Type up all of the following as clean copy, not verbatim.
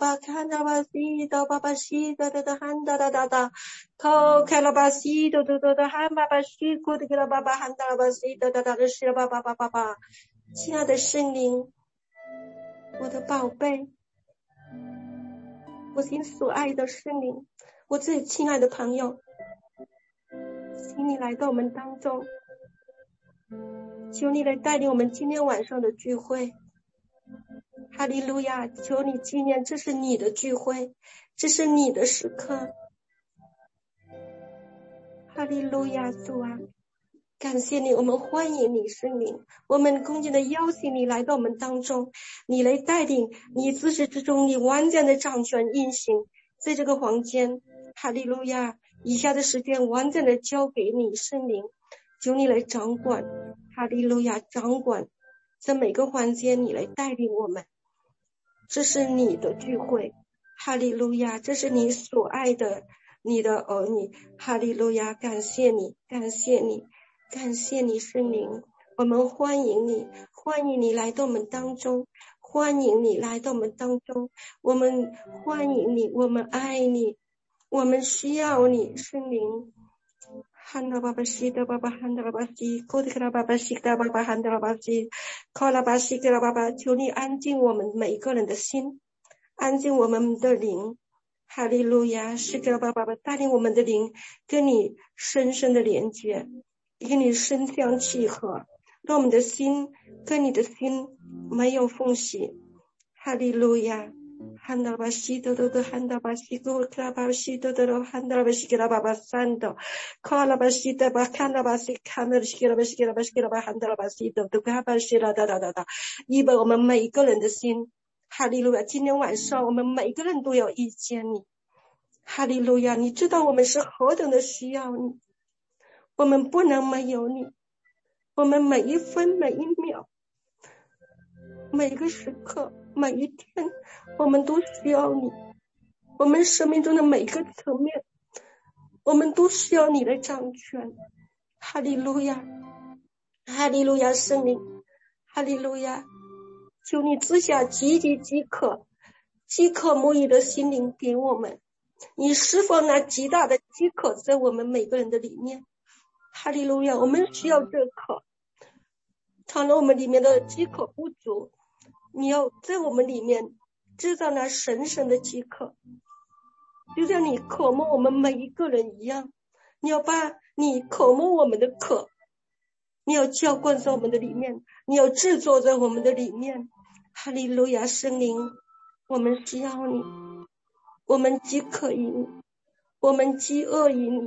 巴看到巴西的巴巴西的的喊的的的，口开了巴西的喊巴巴西，哭的给了巴巴喊的巴西的的是了巴巴巴巴巴。亲爱的圣灵，我的宝贝，我心所爱的圣灵，我最亲爱的朋友，请你来到我们当中，求你来带领我们今天晚上的聚会。哈利路亚，求你纪念，这是你的聚会，这是你的时刻。哈利路亚，主啊，感谢你，我们欢迎你，圣灵，我们恭敬的邀请你来到我们当中，你来带领，你自始至终，你完全的掌权运行在这个房间。哈利路亚，以下的时间完全的交给你，圣灵，求你来掌管。哈利路亚，掌管在每个环节，你来带领我们。这是你的聚会，哈利路亚，这是你所爱的你的儿女，哈利路亚，感谢你，感谢你，感谢你，圣灵，我们欢迎你，欢迎你来到我们当中，欢迎你来到我们当中，我们欢迎你，我们爱你，我们需要你，圣灵。汉达巴巴西的巴巴汉达巴西，库特拉巴巴西的巴巴汉达巴西，考拉巴西的拉巴巴，求你安静我们每一个人的心，安静我们的灵。哈利路亚，是个巴巴巴带领我们的灵跟你深深的连接，跟你深相契合，让我们的心跟你的心没有缝隙。哈利路亚。汉达巴西的汉达巴西库特拉巴西的汉达巴西给拉巴巴三的，考拉巴西的巴看拉巴西看的西给拉巴西给拉巴西给拉巴汉达拉巴西的都给拉巴西了哒，一本我们每一个人的心。哈利路亚，今天晚上我们每一个人都要遇见你。哈利路亚，你知道我们是何等的需要你，我们不能没有你，我们每一分每一秒每个时刻每一天我们都需要你，我们生命中的每个层面我们都需要你的掌权。哈利路亚，哈利路亚，圣灵，哈利路亚，求你赐下极渴慕你的心灵给我们，你释放那极大的饥渴在我们每个人的里面。哈利路亚，我们需要这渴，倘若我们里面的饥渴不足，你要在我们里面制造那神圣的饥渴，就像你渴慕我们每一个人一样，你要把你渴慕我们的渴，你要浇灌在我们的里面，你要制作在我们的里面。哈利路亚，圣灵，我们需要你，我们饥渴于你，我们饥饿于你。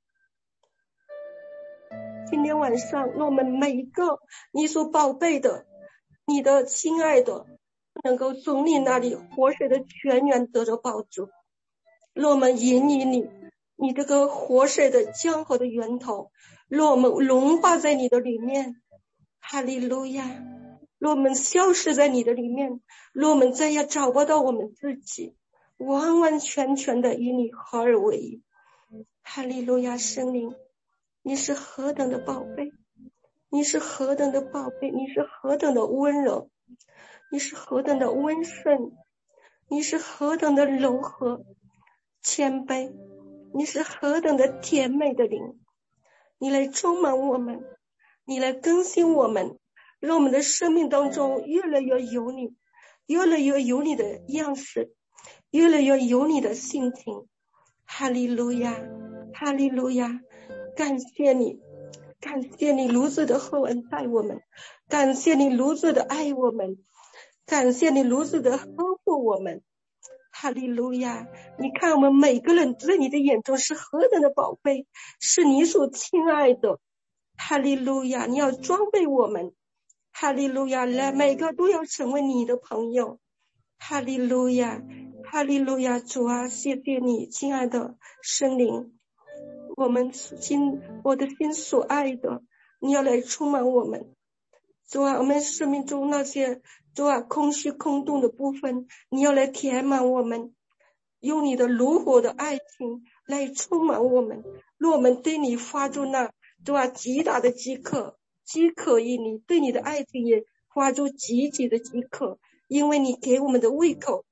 今天晚上让我们每一个你所宝贝的你的亲爱的能够从你那里活水的泉源得着饱足，让我们引领你这个活水的江河的源头，让我们融化在你的里面。哈利路亚，让我们消失在你的里面，让我们再也找不到我们自己，完完全全的与你合而为一。哈利路亚，圣灵，你是何等的宝贝，你是何等的宝贝，你是何等的温柔，你是何等的温顺，你是何等的柔和谦卑，你是何等的甜美的灵，你来充满我们，你来更新我们，让我们的生命当中越来越有你，越来越有你的样式，越来越有你的性情。哈利路亚，哈利路亚，感谢你，感谢你如此的厚恩待我们，感谢你如此的爱我们，感谢你如此的呵护我们。哈利路亚，你看我们每个人在你的眼中是何等的宝贝，是你所亲爱的。哈利路亚，你要装备我们。哈利路亚，来每个都要成为你的朋友。哈利路亚，哈利路亚，主啊，谢谢你，亲爱的圣灵，我的心所爱的，你要来充满我们。主啊，我们生命中那些主啊空虚空洞的部分，你要来填满我们，用你的如火的爱情来充满我们，让我们对你发出那主啊极大的饥渴于你，对你的爱情也发出极的饥渴，因为你给我们的胃口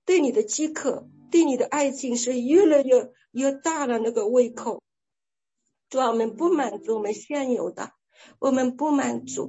对你的饥渴，对你的爱情是越来越大了那个胃口。主啊，我们不满足我们现有的，我们不满足。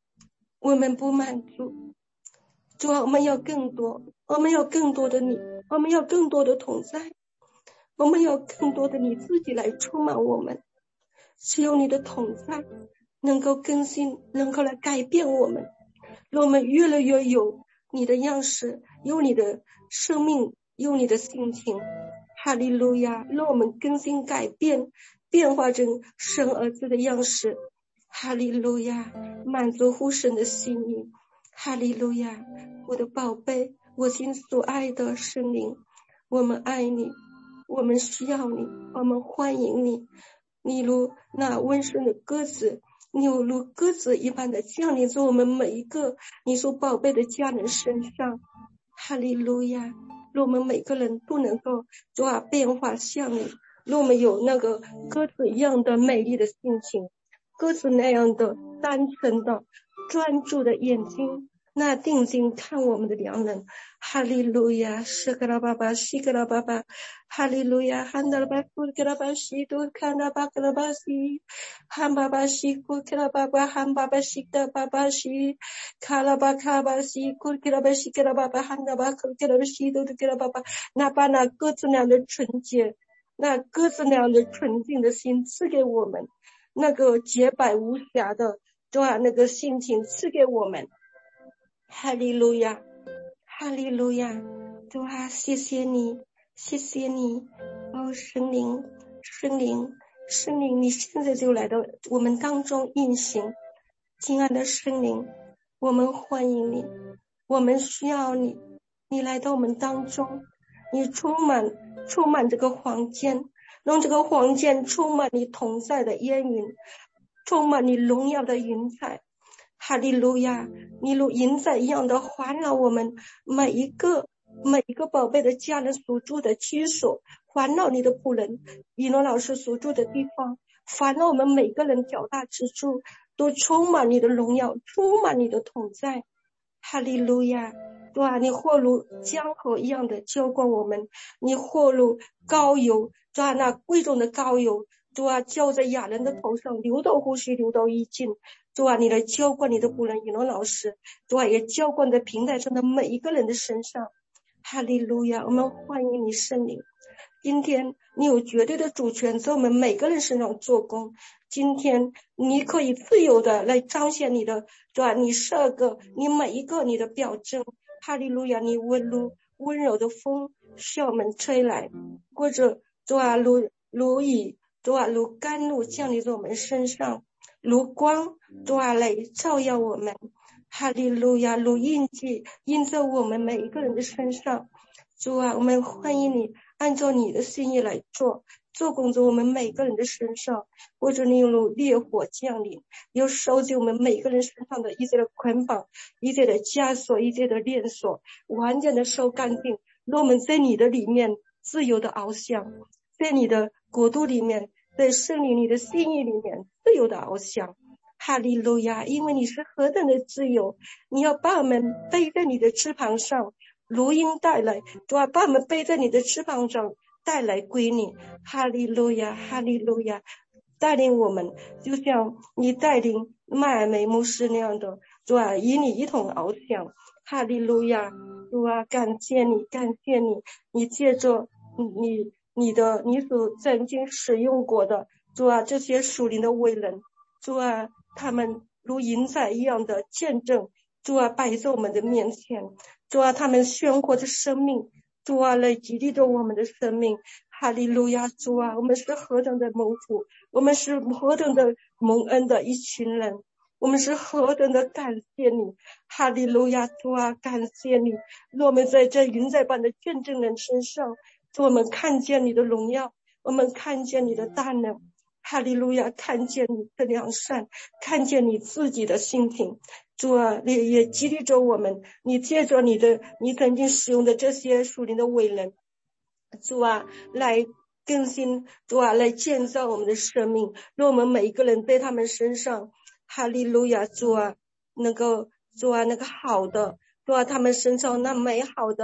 主啊，我们要更多，我们要更多的你，我们要更多的同在，我们要更多的你自己来充满我们。只有你的同在能够更新，能够来改变我们，让我们越来越有你的样式，有你的生命，有你的性情。哈利路亚，让我们更新改变，变化成神儿子的样式。哈利路亚，满足乎神的心意。哈利路亚，我的宝贝，我心所爱的圣灵，我们爱你，我们需要你，我们欢迎你。你如那温顺的鸽子，你如鸽子一般的降临在我们每一个你所宝贝的家人身上。哈利路亚，让我们每个人都能够主啊变化像你，让我们有那个鸽子一样的美丽的心情，鸽子那样的单纯的专注的眼睛，那定睛看我们的良人。哈利路亚，是格拉巴巴西格拉巴巴，哈利路亚，汉达拉巴库格拉巴西多看拉巴格拉巴西，汉巴巴西库格拉巴巴，汉巴巴西格巴巴西，卡拉巴卡巴西库格拉巴西格拉巴巴，汉达巴库格拉巴西多格拉巴巴，那把那鸽子那样的纯洁，那鸽子那样的纯净的心赐给我们，那个洁白无瑕的主啊那个心情赐给我们。哈利路亚，哈利路亚，主啊，谢谢你，谢谢你，哦，圣灵，圣灵，圣灵，你现在就来到我们当中运行。亲爱的圣灵，我们欢迎你，我们需要你，你来到我们当中，你充满这个房间，让这个房间充满你同在的烟云，充满你荣耀的云彩。哈利路亚，你如云彩一样的环绕我们每一个宝贝的家人所住的居所，环绕你的仆人以诺老师所住的地方，环绕我们每个人脚大之处，都充满你的荣耀，充满你的同在。哈利路亚，对吧？你或如江河一样的浇灌我们，你或如膏油，对吧？那贵重的膏油，对吧？浇在亚人的头上，流到呼吸，流到衣襟。主啊，你来浇灌你的仆人以诺老师，主啊，也浇灌在平台上的每一个人的身上。哈利路亚，我们欢迎你圣灵。今天你有绝对的主权在我们每个人身上做工。今天你可以自由的来彰显你的，对吧？你12个，你每一个你的表征。哈利路亚，你温柔的风向我们吹来，或者对吧？如雨，对吧？如甘露降临在我们身上。如光，主啊，来照耀我们。哈利路亚，如印记印在我们每一个人的身上。主啊，我们欢迎你按照你的心意来做工在我们每个人的身上，或者你用烈火降临，又收集我们每个人身上的一切的捆绑，一切的枷锁，一切的链锁，完全的收干净，让我们在你的里面自由的翱翔，在你的国度里面，在圣灵你的心意里面自由的翱翔。哈利路亚，因为你是何等的自由，你要把我们背在你的翅膀上，如鹰带来，主啊，把我们背在你的翅膀上带来归你。哈利路亚，哈利路亚，带领我们就像你带领麦尔梅牧师那样的，主啊，与你一同翱翔。哈利路亚，主啊，感谢你，感谢你，你借着你所曾经使用过的，主啊，这些属灵的伟人，主啊，他们如云彩一样的见证，主啊，摆在我们的面前，主啊，他们鲜活的生命，主啊，来激励着我们的生命。哈利路亚，主啊，我们是何等的蒙福，我们是何等的蒙恩的一群人，我们是何等的感谢你。哈利路亚，主啊，感谢你，让我们在这云彩般的见证人身上，主，我们看见你的荣耀，我们看见你的大能。哈利路亚，看见你的良善，看见你自己的心情。主啊，也激励着我们，你借着你曾经使用的这些属灵的伟人，主啊，来更新，主啊，来建造我们的生命，让我们每一个人在他们身上，哈利路亚，主啊，主啊，那个好的，主啊，他们身上那美好的，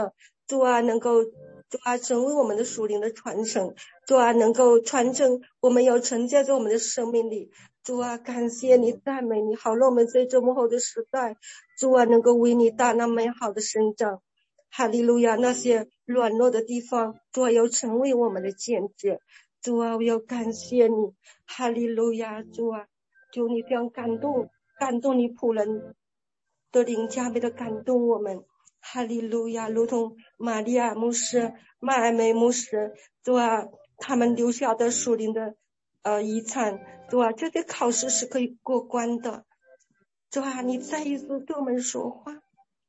主啊能够主啊成为我们的属灵的传承，主啊能够传承我们要承接在我们的生命里。主啊感谢你赞美你，好让我们在这幕后的时代，主啊能够为你大那美好的生长。哈利路亚，那些软弱的地方，主啊要成为我们的见证。主啊我要感谢你，哈利路亚，主啊求你这样感动你仆人的灵加倍的感动我们。哈利路亚，如同玛利亚牧师、麦艾梅牧师，主啊他们留下的属灵的遗产，主啊这些考试是可以过关的。主啊你再一次对我们说话，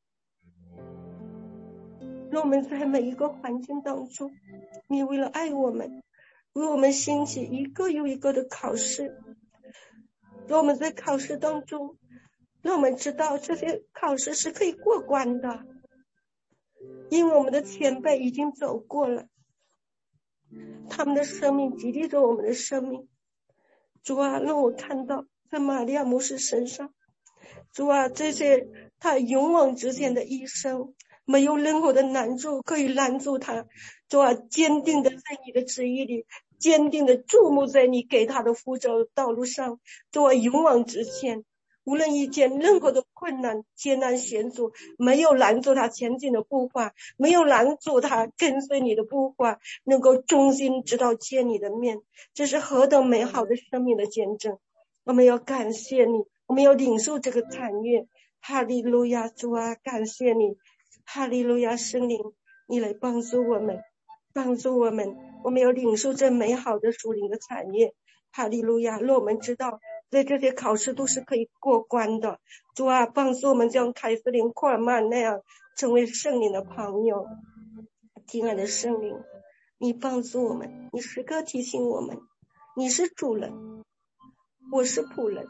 让我们在每一个环境当中，你为了爱我们，为我们兴起一个又一个的考试，让我们在考试当中，让我们知道这些考试是可以过关的，因为我们的前辈已经走过了，他们的生命激励着我们的生命。主啊让我看到在玛利亚牧师身上，主啊这些他勇往直前的一生，没有任何的难处可以拦住他。主啊坚定的在你的旨意里，坚定的注目在你给他的呼召道路上。主啊勇往直前，无论遇见任何的困难艰难险阻，没有拦住他前进的步伐，没有拦住他跟随你的步伐，能够忠心直到见你的面。这是何等美好的生命的见证。我们要感谢你，我们要领受这个产业。哈利路亚，主啊感谢你，哈利路亚，圣灵你来帮助我们，我们要领受这美好的属灵的产业。哈利路亚，让我们知道在这些考试都是可以过关的。主啊帮助我们像凯瑟琳·库尔曼那样成为圣灵的朋友。亲爱的圣灵，你帮助我们，你时刻提醒我们，你是主人，我是仆人，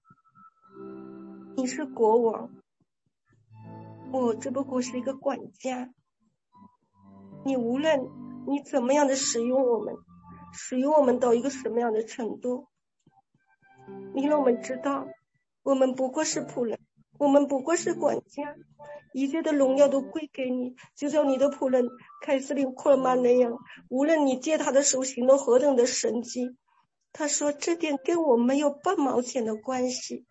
你是国王，我只不过是一个管家。你无论你怎么样的使用我们到一个什么样的程度，你让我们知道我们不过是仆人，我们不过是管家，一切的荣耀都归给你。就像你的仆人凯瑟琳·库尔曼那样，无论你借他的手行动何等的神迹，他说这点跟我没有半毛钱的关系。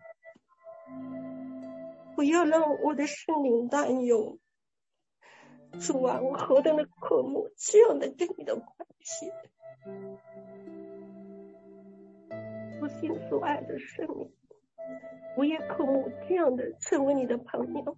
不要让我的圣灵担忧。主啊我何等的渴慕这样的跟你的关系，我心所爱的圣灵，我也渴慕这样的成为你的朋友。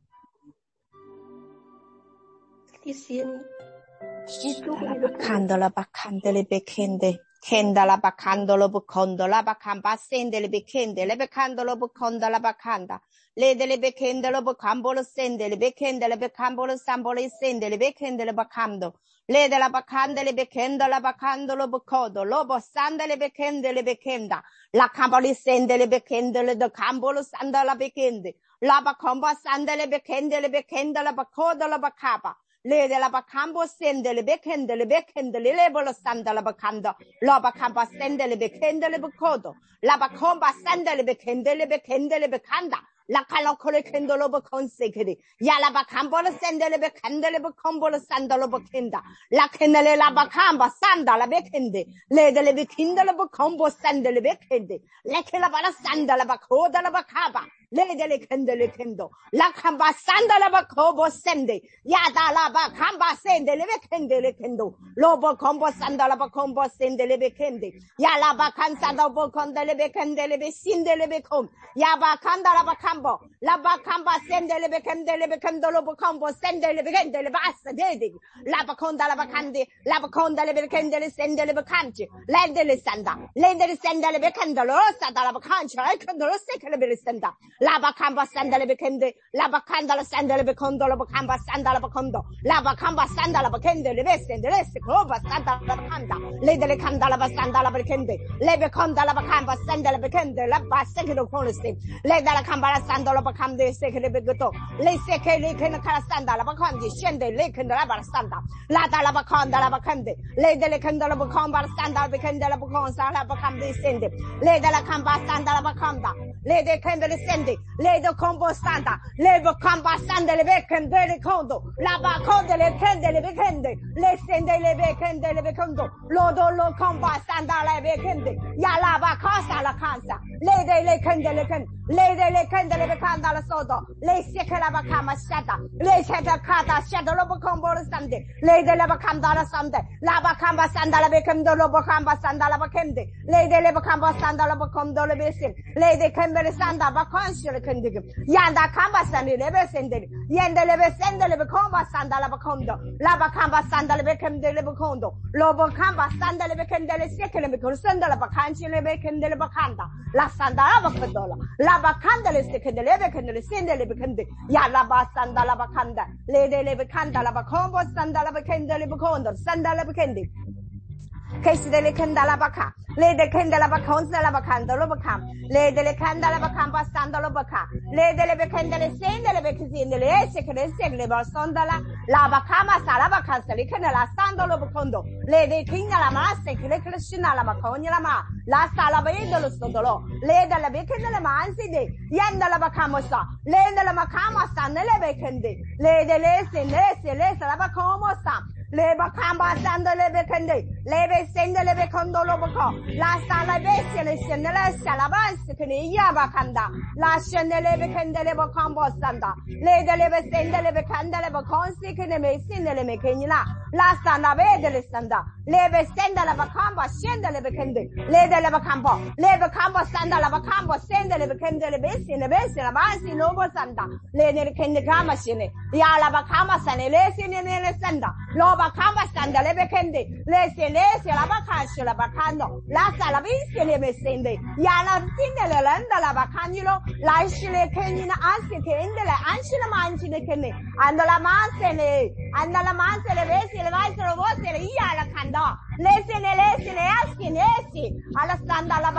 谢谢你，你祝福你的看到了吧，看到了别看的。Kendala bakandolo bukondola bakamba sendele bekendele bekandolo bukondola bakanda ledele bekendelo bukambolo sendele bekendele bekambolo sambolo sendele bekendele bakando ledela bakandele bekendola bakandolo bukodo lobo sandele bekendele bekenda la kamboli sendele bekendele de kambolo sandala bekende la bakamba sandele bekendele bekendela bakodola bakaba Lede la bacambo sendele bekendele lebolo sandala bacanda la bacamba sendele bekendele bekodo la bacomba sandele bekendele bekanda la calocole kendolo beconsekedi ya la bacambo sendele bekendele becombolo sandalo bekenda la kendele la bacamba sandala bekende lede le bekindele becombo sandele bekende le kela bala sandala bakoda la bacaba lede le kendo la camba sandala bacobo sende ya da la bacamba sendele bekendele kendo lobo combo sandala bacombo sendele bekende ya la bacanza dobo condele bekendele besindele becom ya bacanda la bacambo la bacamba sendele bekendele bekendolo bacombo sendele bekendele bassa dedi la baconda la bacandi la baconda le bekendele sendele becanci lendele sanda lendele sendele bekendolo sanda la bacanci e kendolo sekele belisenda la bacamba sendele bekende la bacanda la sendele bekondolo bacamba sanda la bacondo la bacamba sanda la bekendele besendele sekoba sanda la bacanda lendele canda la basanda la bekende le beconda la bacamba sendele bekende la basekelo polisi le dalla camba la sanda la bacande sekele begoto le sekele kena kala sanda la bacandi scende le kenda la basanda la dalla bacanda la bacande le delle kenda la bacamba la sanda la bekende la baconsa la bacande sende le dalla camba sanda la bacanda le de candele sende, le de combo sanda, le de comba sanda le becandele condo, la baconde le candele becande, le sende le becande le becondo, lodo lo comba sanda le becande, ya la bacasa la cansa, le de le candele can, le de le candele becanda la sodo, le secca la bacama shata, le seta cata shata lo combo sande, le de la bacanda la sande, la bacamba sanda la becando lo bacamba sanda la bacende, le de le bacamba sanda la bacondo le besin, le de candele sanda baconcio le candig, yanda camba sandi le besende, yende le besende le becomba sanda la bacondo, la bacamba sanda le becende le bacondo, lo bacamba sanda le becende le secca le becosanda la bacanci le becende le bacanda, la sanda la bacandola, la bacanda le secende le becende le sende le becende, ya la basanda la bacanda, le de le becanda la bacombo sanda la becende le bacondo, sanda la becende. Case delle candela bacca, le de candela baconza la bacanda lo bacam, le delle candela bacam passando lo bacca, le delle becandele sende le beccasine le esse che le segle basondala, la bacama sala vacanza le canela stando lo bacondo, le de kinga la massa che le crescina la bacogna la ma, la sala vedo lo stodolo, le della becandele mansi de, yenda la bacamo sa, le della macama sta nelle beccande, le delle sende le sala bacomo sa. Le bacamba sando le becande, le besende le becondo lo baco, la sala bestia le scende le sala basta che ne bacanda, la scende le becande le bacambo sanda, le delle besende le becande le baconsi che ne messinde le mecanina, la sala vede le sanda, le besende la bacamba scende le becande, le delle bacambo, le bacambo sanda la bacambo scende le becande le bestie la mansi lobo sanda, le ne kende kama scene, ya la bacama sane le scene ne sanda, lo bacamba sanda le becende, le se la bacascia la bacando, la sala visce le messende, ya la tine le landa la bacangelo, la esce le kenina ansi che ende le ansi la manci le kenne, anda la manse le vesi le vai lo voce le ia la canda, le se ne essi, alla standa la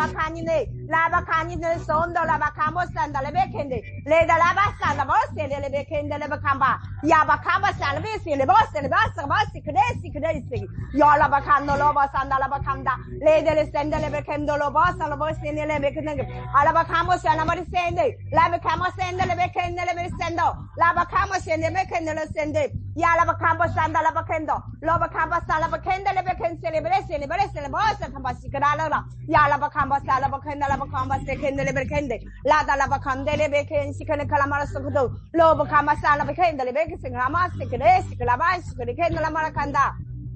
bacanine sondo la bacambo sanda le becende, le da la bassa la voce le becende le bacamba, ya bacamba sanda vesi le voce le bassa cresci, io la bacando lo basanda la bacanda, le delle sende le becendo lo bassa, lo voce le becende, alla bacamo sanda marisende, la bacamo sende le becende le merisendo, la bacamo sende becende le sende, ya la bacambo sanda la bacendo, lo bacamba sanda la becende le becende le berese le bossa cambasi cadala, ya la bacamba sanda la bacenda la bacamba secende le becende, la da la bacande le becende si che ne calamara socodo, lo bacamba sanda la becende le becende la massa che resi che la bassa che la maracanda,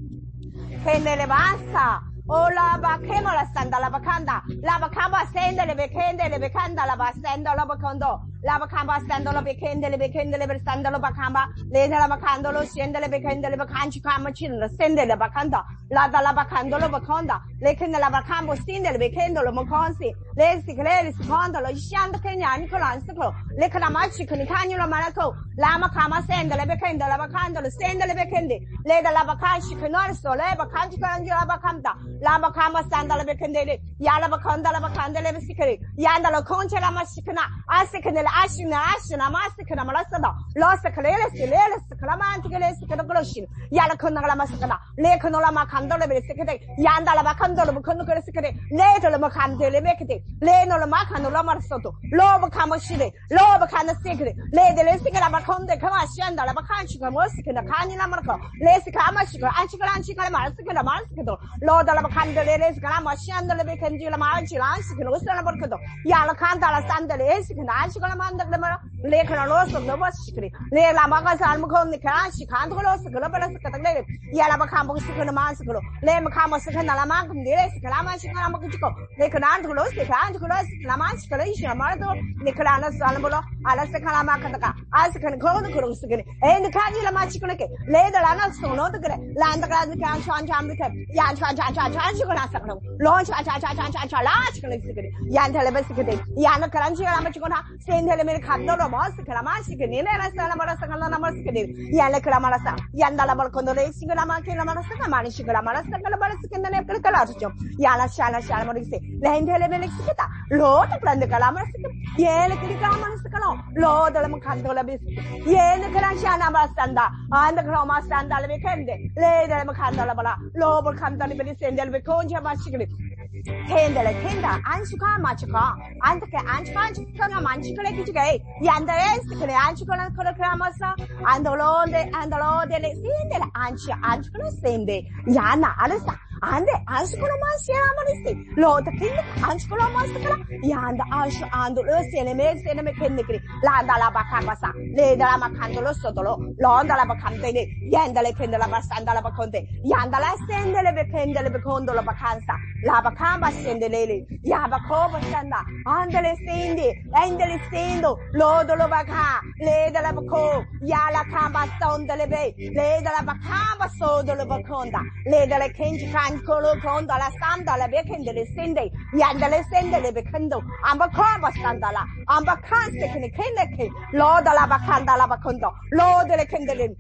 che ne bassa. O la bacchemo la standa la bacanda, la bacamba sende le becanda la basendo la bacondo, la bacamba stando le becende le versando la bacamba, le la bacando lo scende le becende le bacanci camacin, le sende le bacanda, la da la bacando lo baconda, le che la bacambo stinde le becendo lo moconsi, le si cleri secondo lo scende che gnani colansco, le canamaci con i cagni lo maraco, la macama sende le becende la bacando le sende le becende, le da la bacanci che non so, le bacanci con la bacanda, la bacamba standa la becende, ya la baconda la bacanda le vesicere, yanda la conce la masicana, asicane ashina masicana malasada, lost a clear, calamanti, coloshin, yala conala masacana, le conola macando le vesicere, yanda la bacando le conocere, later the macande le becate, le no la macano la marsoto, lobo camosile, lobo cana secret, le de lesica la baconde, camashanda, la bacanci, la musica, the canina marco, lesica amasica, anchicalanchica, la marsica, lord la bacanda le lescala, mashanda le becandi la marci, lansica, lo sta la borcado, yala canta la sanda le esica, anchica la manda, le canaloso, the wasicri, le la magas almacon, the canci, cantolos, the global secretary, yala bacambo sica the mansicolo, le macamo secana la macam, the lesica, la mancica, le canantolos, the cantolos, la mancica, mardo, the canana salambolo, alla secana macata, as can call the corosicri, and the candy la mancica, le the lana sono, the land the can chancham, yan chancham, launch large, yan telebesicate, yan caranchi, amachona, Saint Helena Cando, Calamasi, Nina, Salamara, Yan Calamasa, Yandala Balcondo, Sigamaki, Lamarasa, Manichika, Marasa, and the Nepalajo, Yana Shana Shalamorisi, Land Helena Sicata, Lord, the Calamas, Yen Calamans, Lord, the Macando Labis, Yen Calashana Basanda, and the Croma Sanda Vicende, Lady Macanda Labala, Lord Canta Libis and the Viconja Mashikli. Kendele kenda anchuka machuka antake anchuka manchukale kichige yanda esikale anchukala kramasa andolode le sindele anchukala sende yana alisa ande anchukala masya malisi lo takin anchukala masakala yanda andolo sene kendikri landa la bakabasa le dala makandolo sodolo londa la bakandele yanda le kendala basanda la bakonde yanda la sendele bekendele bekondo la bakansa la bakamba sendelele yaba koba sanda andele sendi endele sendo lodo lo baka le dala bako yala kamba sondele be le dala bakamba sodo lo bakonda le dala kenji kankolo konda la sanda la bekendele sende yandele sendele bekendo amba koba sanda la amba kanse keneke lodo la bakanda la bakondo lodo le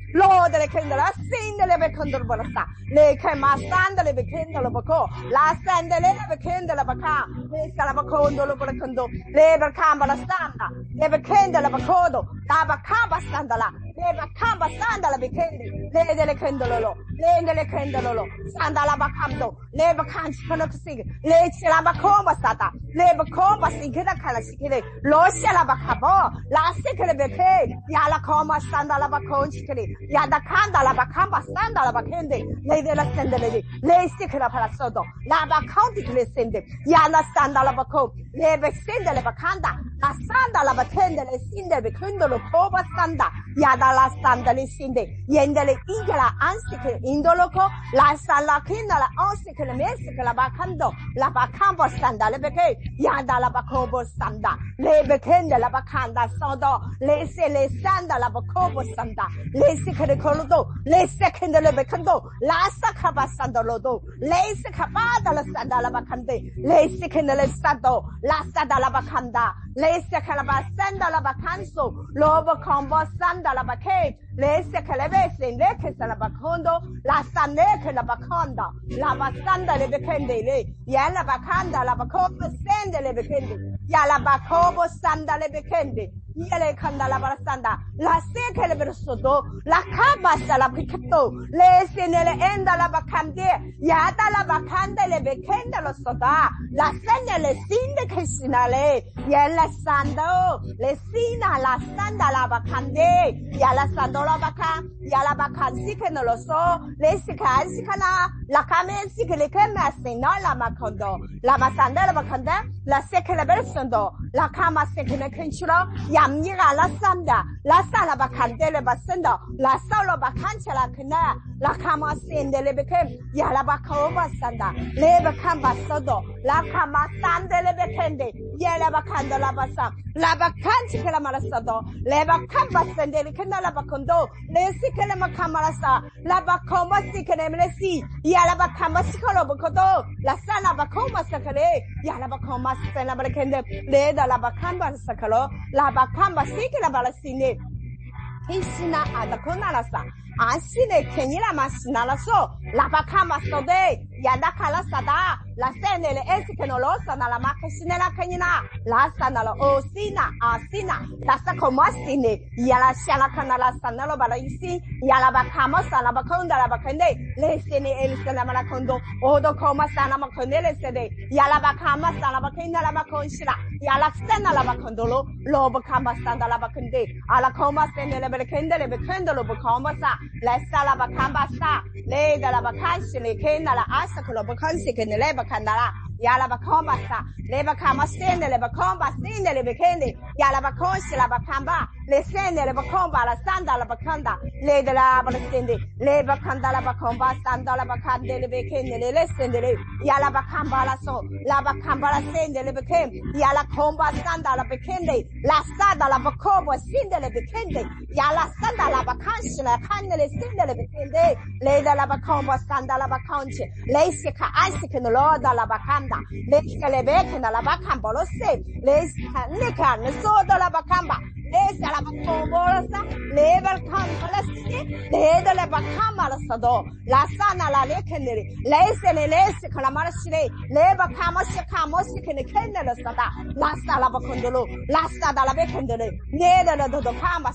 kendele sendele bekondo borsa le kema sanda le bekendo lo bako la sandele bekendo la baka le sala bakondo lo bakondo le bakamba la sanda le bekendo la bakodo la bakamba sanda la le bakamba sanda la bekendi le dele kendolo le dele kendolo sanda la bakando le bakanchi kono kusig le sala bakomba sata le bakomba sigida kala sigide lo sala bakabo la sikele beke ya la koma sanda la bakonchi kele ya da kanda la bakamba sanda la bakende le dele sendele le sikela para sodo la bakonti kele sende ya la sanda la bako le besende le bakanda la sanda la batende le sinde bekendolo koba sanda ya da la sanda le sinde yendele ingela ansike indoloko la sala kinda la ansike le mesike la bakando la bakamba sanda le beke ya da la bakobo sanda le bekende la bakanda sodo le se le sanda la bakobo sanda le sikere kolodo le sekende le bekando la sakaba sanda lodo le sekaba da la sanda la bakande le sikende le sado la sada la bakanda le sekala ba sanda la bakanso lobo combo sanda la bake le sekala bese le kesala bakondo la sande ke la bakonda la basanda le bekende le ya la bakanda la bakobo sende le bekende ya la bakobo sanda le bekende yele kanda la barasanda la sekele bersodo la kabasa la bikato le senele enda la bakande ya da la bakande le bekende lo soda la senele sinde kesinale yele sando le sina la sanda la bakande ya la sando la baka ya la bakansi ke no lo so le sikansi kana la kamensi ke le kemase no la makondo la masanda la bakande la sekele bersodo la kama sekele kenchuro yamyiga la sanda la sala bakandele basenda la sala bakanchela kana la kama sendele bekem ya la bakoma sanda le bakamba sodo la kama sandele bekende ya la bakanda la basa la bakanchi kala malasado le bakamba sendele kana la bakondo le sikele makama la sa la bakoma sikele melesi ya la bakamba sikolo bakodo la sala bakoma sakale ya la bakoma sala bakende le da la bakamba sakalo la bakamba sikela balasine kisina adakona la sa asine kenyila masina la so la bakamba sode yanda kala sada la senele esikenolosa na la makashine la kenyina la sana la osina asina la sakomasine yala shala kana la sana lo balaisi yala bakama sana bakonda la bakende le sene elisela mala kondo odo koma sana makonde le sede yala bakama sana bakenda la bakonshira yala sana la bakondolo lo bakama sana la bakende ala koma senele bekende le bekende lo bakama sa la sala bakamba sa le da la bakanshile kenda la asakolo bakansi kenele bakandala yala bakamba sa le bakama sende le bakamba sende le bekende yala bakonshi la bakamba le sende le bakamba la sanda la bakanda le de la bakende le bakanda la bakamba sanda la bakande le bekende le sende le yala bakamba la so la bakamba la sende le bekende yala komba sanda la bekende la sanda la bakobo sende le bekende yala sanda la bakanshi la kande le sende le bekende le de la bakamba sanda la bakanshi le sika asike no loda la bakanda le kele bekende la bakamba lo se le sika nika ne soda la bakamba le sala bakombo sa le bakamba la se le de la bakamba la sado la sana la le kende le se le sika la marshire le bakamba sika mosike ne kende la sada la sala bakondolo la sada la bekende ne de la do kamba sa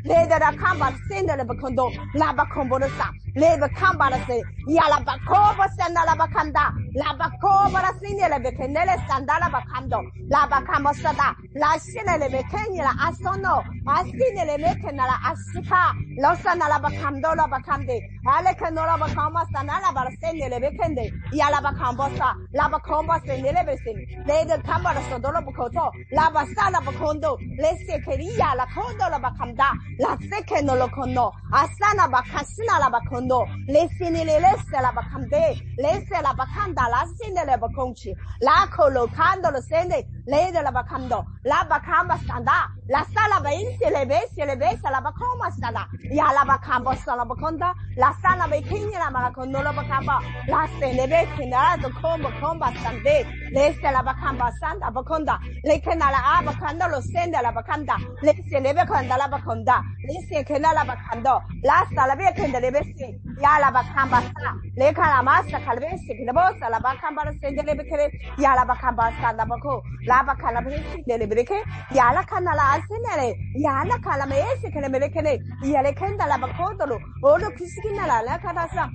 le de la kamba sende le bakondo la bakombo de sa le bakamba la se ya la bakoba senda la bakanda la bakoba la sende le bekenele sanda la bakando la bakamba sada la sene le bekenya la asono asine le mekena la asika lo sana la bakando la bakande ale kanola bakama sana la barsende le bekende ya la bakamba sa la bakomba sende le besin le de kamba la sodo la bakoto la basala bakondo le sekeria la kondo la bakamda la sekeno lo kono asana bakasina la bakondo le sinile le se la bakamde le se la bakanda la sinile bakonchi la kolo kando lo sende le de la bakando la bakamba sanda la sala bainse le bese la bakoma sala ya la bakamba sala bakonda la sana bekinya la malakondo la bakamba la sende bekina la komba sande le se la bakamba sanda bakonda le kena la abakanda lo sende la bakanda le se le bekanda la bakonda le se kena la bakando la sala bekenda le bese ya la bakamba sa le kala masa kalbese kina bosa la bakamba lo sende le bekere ya la bakamba sanda bako la bakala bese le beke ya la kana la asenere ya la kala mese kene melekene ya le kenda la bakondo lo olo kisikina la kadasa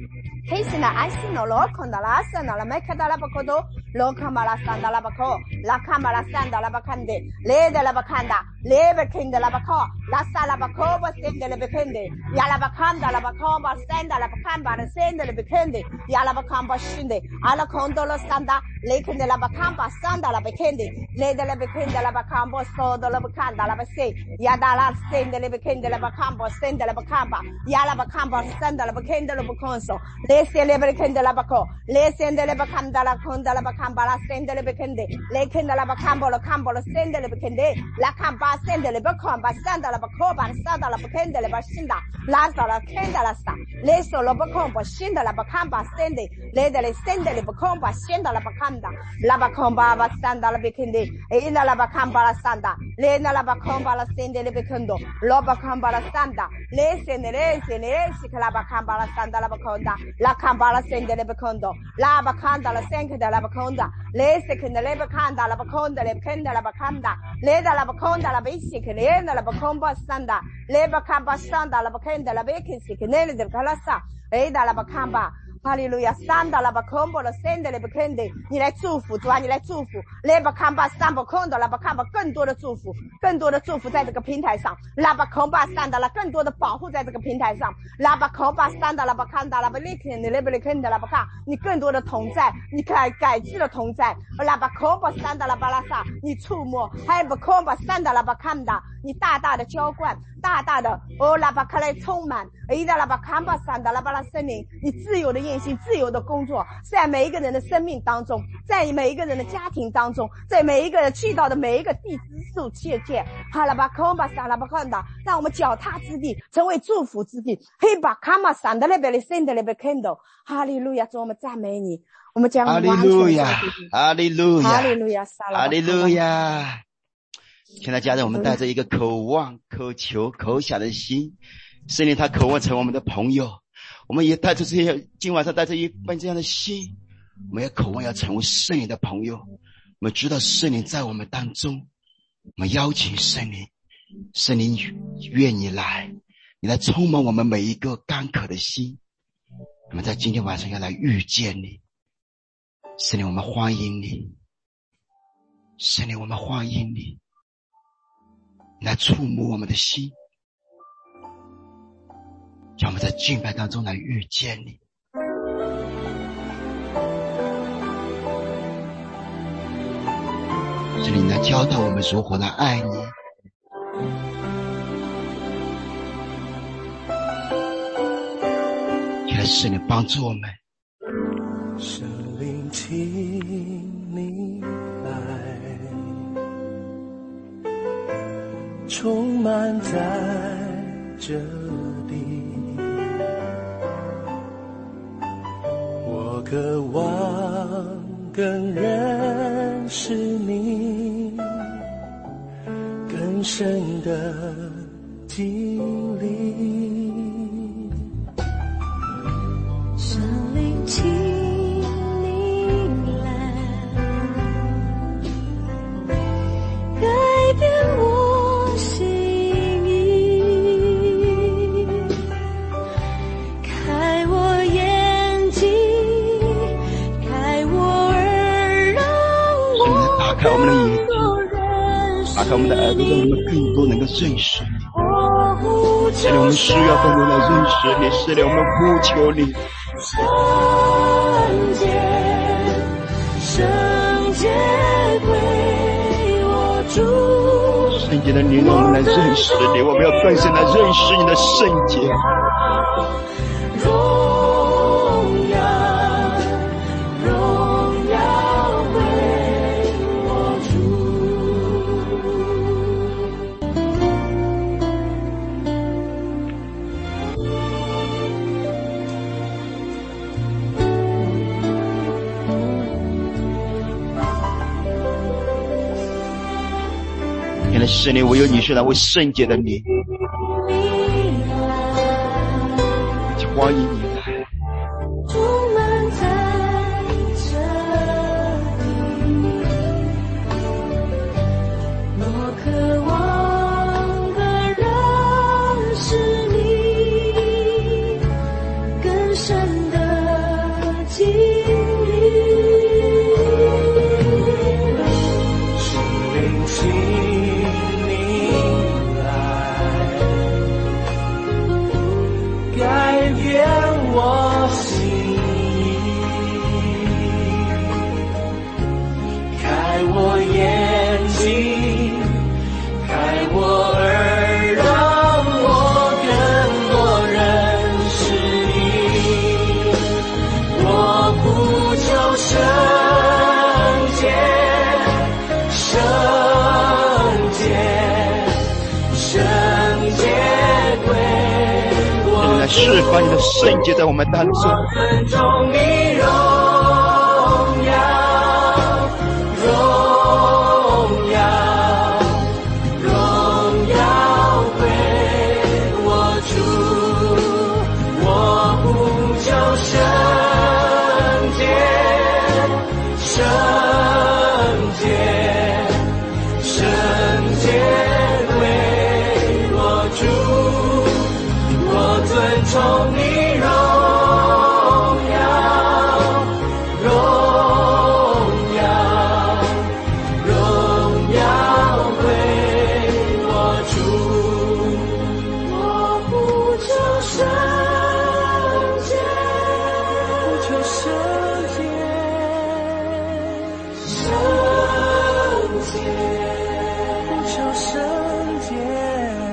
Kesina asino lo kondala asana la mekada la bakodo lo kamala sanda la bako la kamala sanda la bakande le de la bakanda le bekende la bako la sala bako basende le bekende ya la bakanda la bako basenda la bakamba la sende le bekende ya la bakamba shinde ala kondolo sanda le kende la bakamba sanda la bekende le de la bekende la bakamba sodo la bakanda la base ya da la sende le bekende la bakamba sende la bakamba ya la bakamba sanda la bekende lo bakonso le sele bekende la bako le sende le bakanda la konda la bakamba la sende le bekende le kende la bakamba lo kambo lo sende le bekende la kamba sende le bakamba sanda la bakoba sanda la bekende le bashinda la sala kende la sta le solo bakomba shinda la bakamba sende le de sende le bakomba shinda la bakanda la bakomba ba sanda la bekende e ina la bakamba la sanda le na la bakomba la sende le bekendo lo bakamba la sanda le sende la bakamba la sanda la bakonda la kamba la sende le bekondo la bakanda la senke de la bakonda le sekende le bakanda la bakonda le bekende la bakanda le da la bakonda la bisike le na la bakomba sanda le bakamba sanda la bakende la bekisike ne de kalasa e da la bakamba哈利路亚，三的拉巴空波了，三的拉巴肯的，你来祝福，主啊，你来祝福，拉巴康巴三巴空的，拉巴康巴更多的祝福，更多的祝福在这个平台上，拉巴空巴三的拉更多的保护在这个平台上，拉巴空巴三的拉巴康的拉巴利肯的拉巴利肯的拉巴康，你更多的同在，你改制的同在，拉巴空巴三的拉巴拉萨，你触摸，还有空巴三的拉巴康的，你大大的浇灌，大大的哦拉巴卡来充满，一的拉巴康巴三的拉巴拉生命，你自由的运行，自由的工作，在每一个人的生命当中，在每一个人的家庭当中，在每一个人去到的每一个地之处切切，哈拉巴康巴萨拉巴康达，让我们脚踏之地成为祝福之地。嘿巴卡马散的那边的圣的那边看到，哈利路亚！主，我们赞美你，我们将完全哈利路亚，哈利路亚， 哈利路亚， 哈利路亚！现在家人，我们带着一个渴望、渴求、口想的心，圣灵他渴望成为我们的朋友。我们也带着这些，今晚上带着一份这样的心，我们也渴望要成为圣灵的朋友。我们知道圣灵在我们当中，我们邀请圣灵，圣灵愿你来，你来充满我们每一个干渴的心。我们在今天晚上要来遇见你，圣灵，我们欢迎你，圣灵，我们欢迎你，你来触摸我们的心。让我们在敬拜当中来遇见你。这里来教导我们如何来爱你。也来圣灵帮助我们。 圣灵，请你来，充满在这里。我渴望更认识你，更深的经历。 圣灵，请你来，改变我心意， 开我们的眼睛，打开我们的耳朵，让我们更多能够认识你。圣灵，我们需要更多来认识你。圣灵，我们呼求你。 圣洁归我主。 圣洁的你，让我们来认识你。我们要更深来认识你的圣洁。圣灵，唯有你是那位圣洁的你，欢迎你来。 充满在这里，我渴望更认识你，更深的经历。 心灵请我心意，开我眼睛，开我耳，让我更多认识你。我呼求圣洁，圣洁，圣洁归。 来释放你的圣洁在我们当中。 尊重你荣耀，荣耀，荣耀归我主。我呼求圣洁，圣洁，圣洁归我主。尊崇你荣耀，荣耀，荣耀归我主。 我呼求圣洁， 呼求圣洁， 圣洁， 呼求圣洁。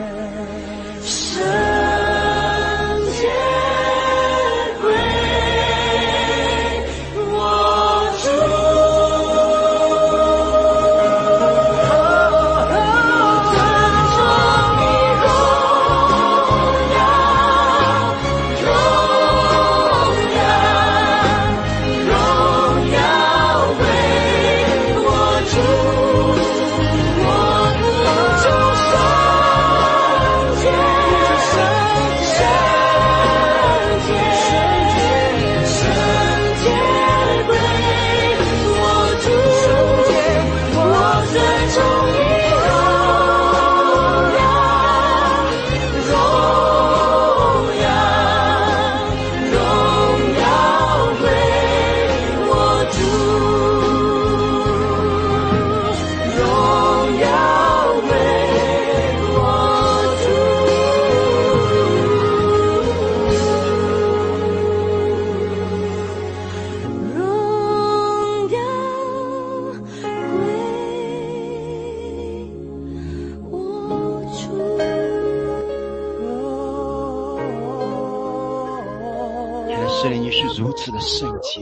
圣灵，你是如此的圣洁，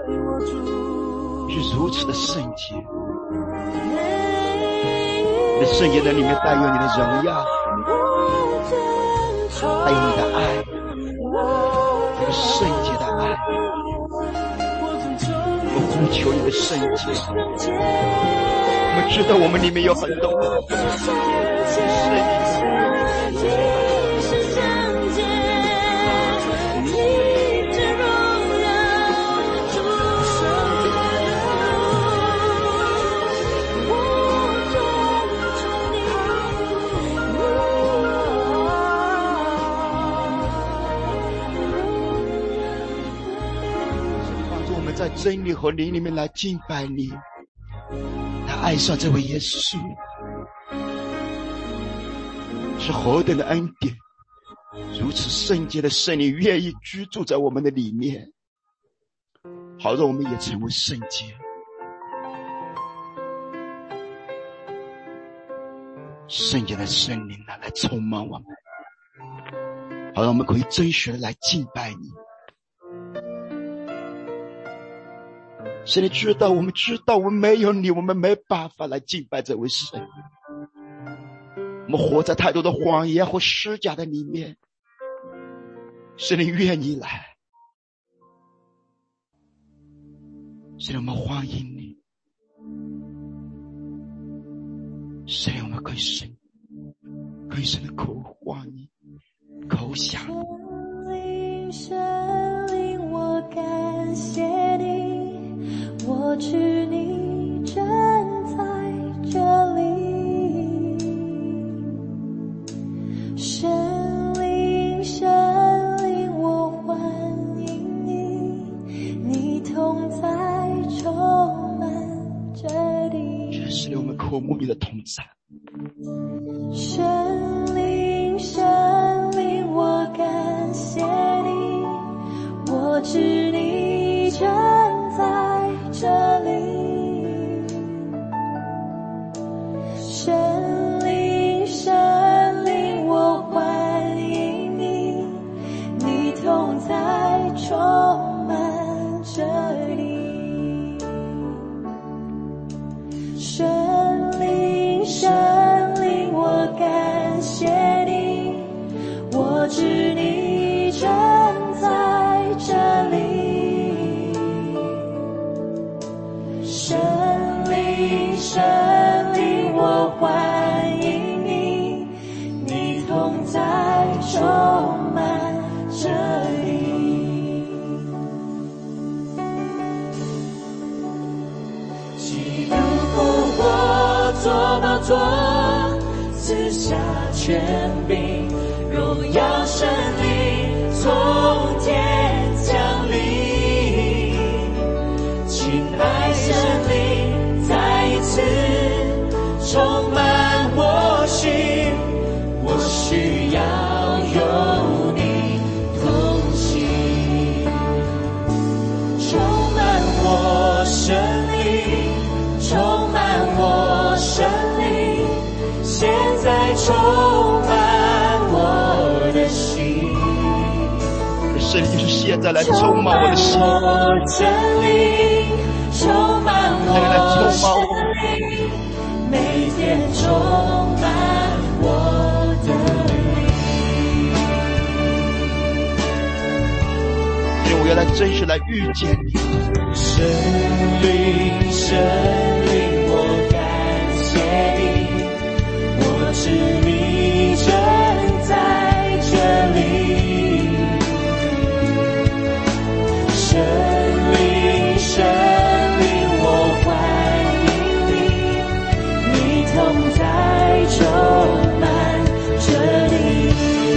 是如此的圣洁。你的圣洁的里面带有你的荣耀，带有你的爱，你的圣洁的爱。我呼求你的圣洁。我们知道我们里面有很多圣洁。在真理和灵里面来敬拜你，来爱上这位耶稣，是何等的恩典，如此圣洁的圣灵愿意居住在我们的里面，好让我们也成为圣洁。圣洁的圣灵来充满我们，好让我们可以真实的来敬拜你。神，你知道，我们知道，我们没有你，我们没办法来敬拜这位神。我们活在太多的谎言或虚假的里面，神，你愿意来，神，我们欢迎你，神，我们可以深的渴望你，口想你。 神灵，我感谢你，我知你正在这里。神灵，我欢迎你，你同在充满这里。 这是我们渴慕你的同在。 神灵，我感谢你，我知你正在这里。神灵，我欢迎你，你同在充满这里。神灵，我感谢你，我知你正在这里。神灵，我欢迎你，你同在充满这里。基督复活做宝座，赐下权柄，荣耀神灵从天降临。亲爱神灵再一次充满我心，我需要有你同行。充满我神灵，充满我神灵，现在充满我的心。 圣灵就是现在来充满我的心， 真理充满我生命，每天充满我的灵。 因为我要来真实来遇见你。 神灵，我感谢你，我知你正在这里。神灵，我欢迎你，你同在充满这里。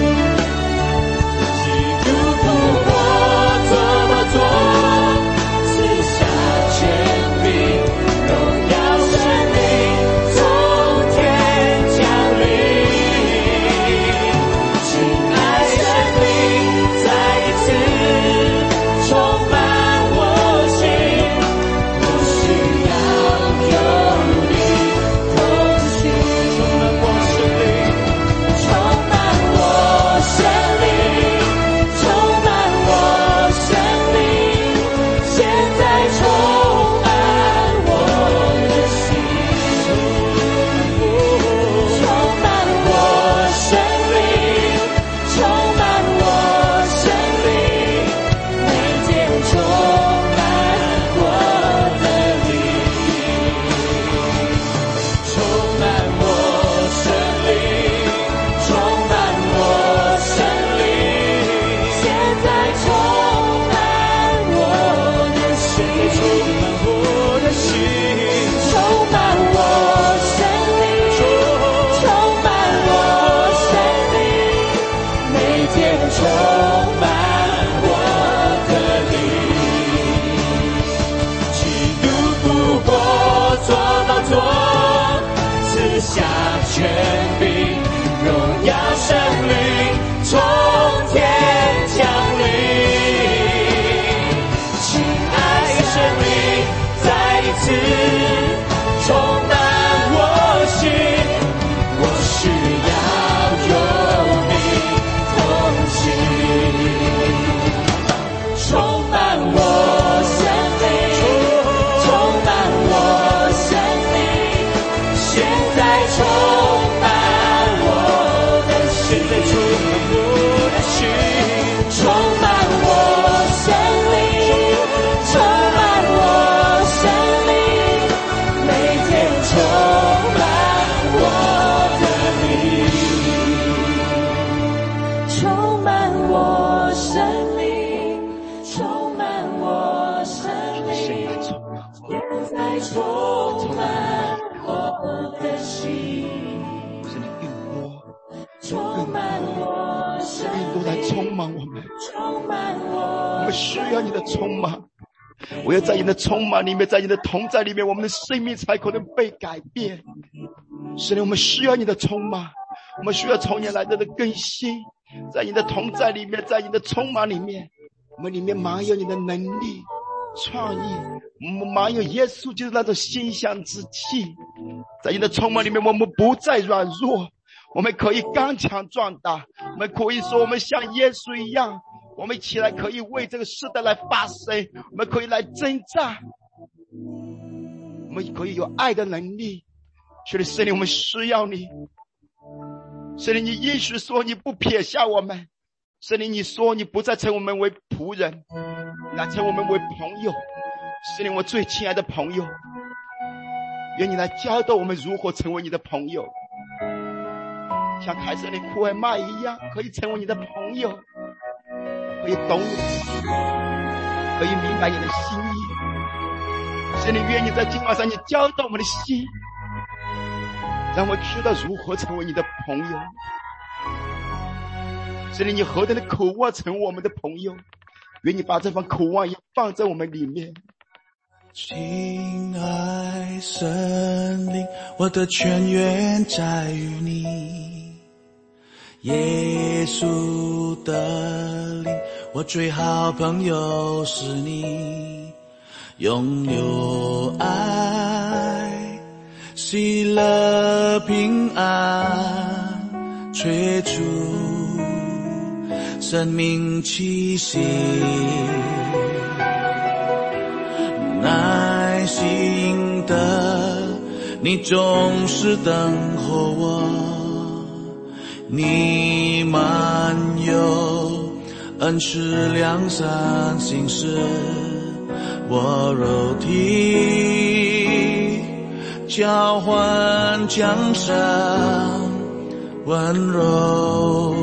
基督复活做宝座，赐下权柄，荣耀神灵从天降临。亲爱神灵再一次充满生命再一次充满我心，我需要有你同行，充满我生命，充满我生命，现在充满我的心，现在充满我的心，充满我生命，充满我生命，每天充满我的灵，充满我生命，充满我生命，现在充满我的心， 是你更多充满我生更多来命， 充满我们， 充满我我们需要你的充满。我要在你的充满里面，在你的同在里面，我们的生命才可能被改变。是的，我们需要你的充满，我们需要从你来的更新，在你的同在里面，在你的充满里面，我们里面满有你的能力、创意，我们满有耶稣就是那种馨香之气。在你的充满里面，我们不再软弱，我们可以刚强壮大，我们可以说我们像耶稣一样，我们起来可以为这个时代来发声，我们可以来征战，我们可以有爱的能力。是的，圣灵，我们需要你。圣灵，你应许说你不撇下我们。圣灵，你说你不再称我们为仆人，来称我们为朋友。圣灵，我最亲爱的朋友，愿你来教导我们如何成为你的朋友，像凯瑟琳·库尔曼一样，可以成为你的朋友，可以懂你的心，可以明白你的心意。圣灵，愿你在今晚上你教导我们的心，让我知道如何成为你的朋友。圣灵，你何等的渴望成为我们的朋友，愿你把这份渴望也放在我们里面。 亲爱神灵，我的泉源在于你，耶稣的灵，我最好朋友是你，拥有爱，喜乐平安，催出生命气息，耐心的你总是等候我，你满有恩慈良善心事，我肉体交换江山温柔，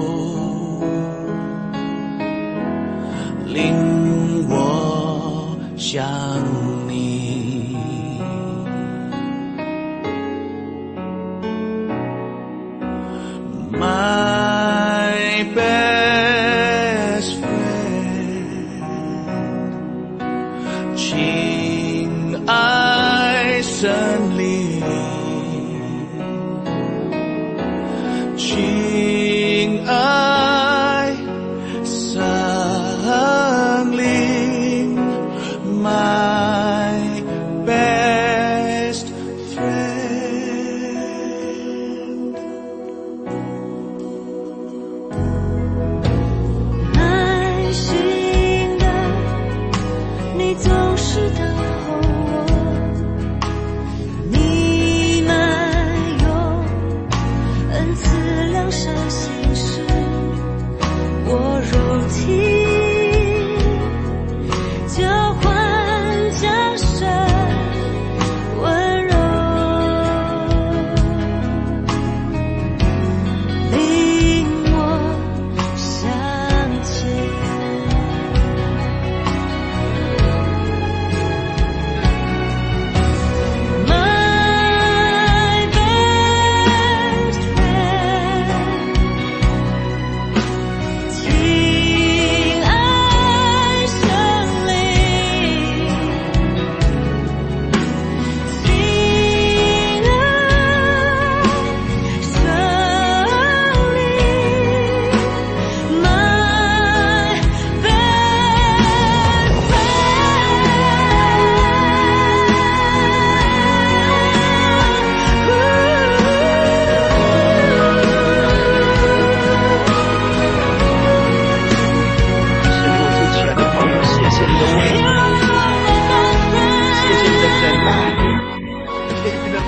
令我想你。My best friend， 亲爱神灵，亲爱神灵 ，My best friend。 耐心的，你总是等候我，你满有恩慈良善心事，我肉体交换江山温柔，令我想起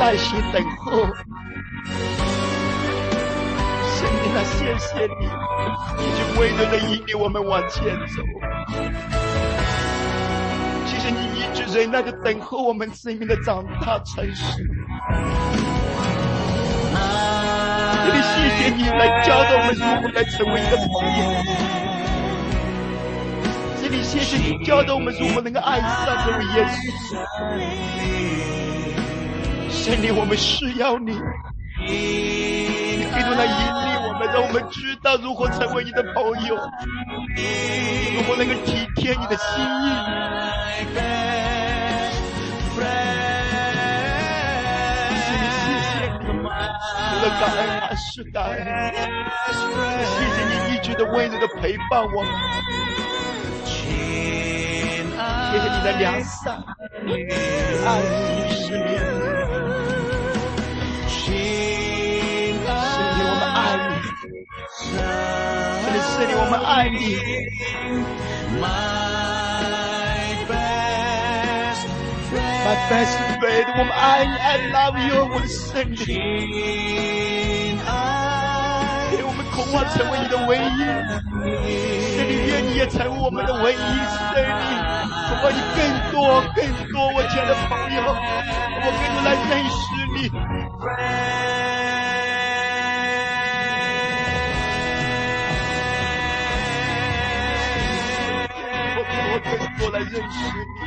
耐心等候。神灵啊，谢谢你，一直温柔的引领我们往前走。谢谢你一直忍耐的等候我们生命的长大成熟。这里谢谢你来教导我们如何来成为一个朋友。这里谢谢你教导我们如何能够爱上这位耶稣。圣灵，我们需要你，你可以来引领我们，让我们知道如何成为你的朋友，如何能够体贴你的心意。除了感恩还是感恩，谢谢你一直的温柔的陪伴我们，谢谢你的良善、爱心、使命。圣灵，我们爱你，圣灵，我们爱你。My best friend， 我们爱你 ，I love you， 我的圣灵。给我们渴望成为你的唯一，圣灵，愿你也成为我们的唯一，圣灵，渴望你更多更多，我亲爱的朋友，我更多来认识你。我更多来认识你。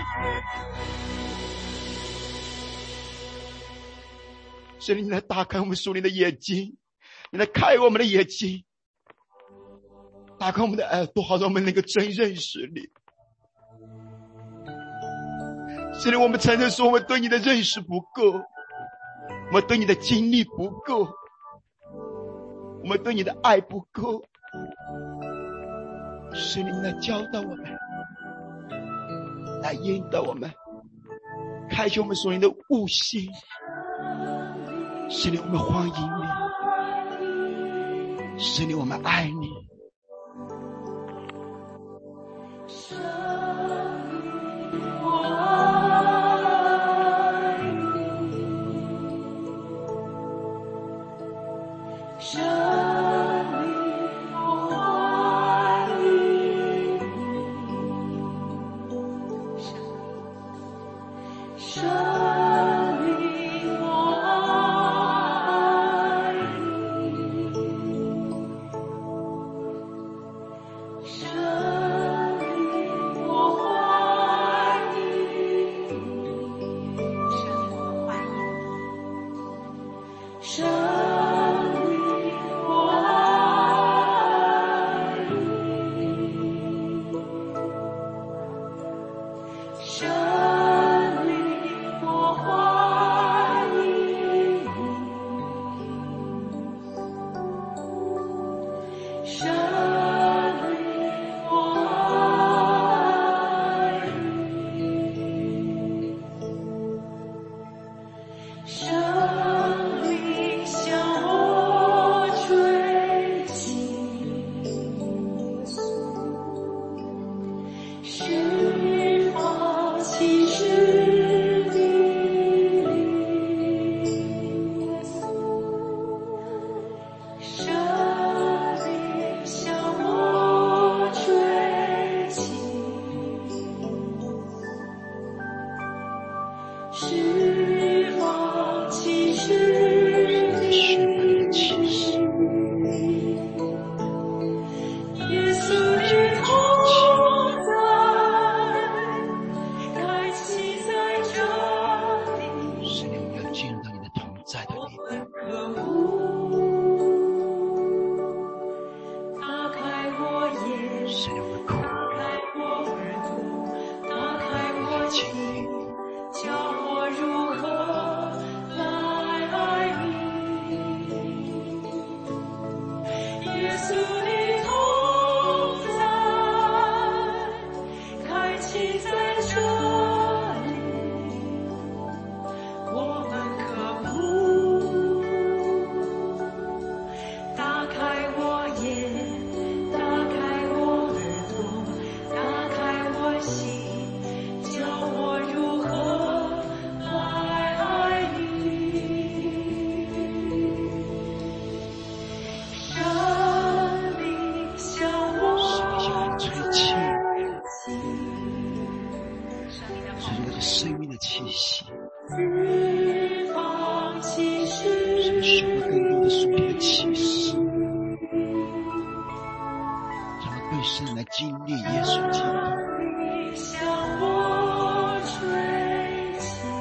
圣灵，你来打开我们属灵的眼睛，你来开我们的眼睛，打开我们的耳朵，好让我们能够真认识你。圣灵，我们承认说我们对你的认识不够，我们对你的经历不够，我们对你的爱不够。圣灵来教导我们，来引导我们，开启我们属灵的悟性。圣灵，我们欢迎你，圣灵，我们爱你。 叫我如所以那是生命的气息， 释放气息， 是受了更多的属天的气息，让我更深来经历耶稣基督。 向我吹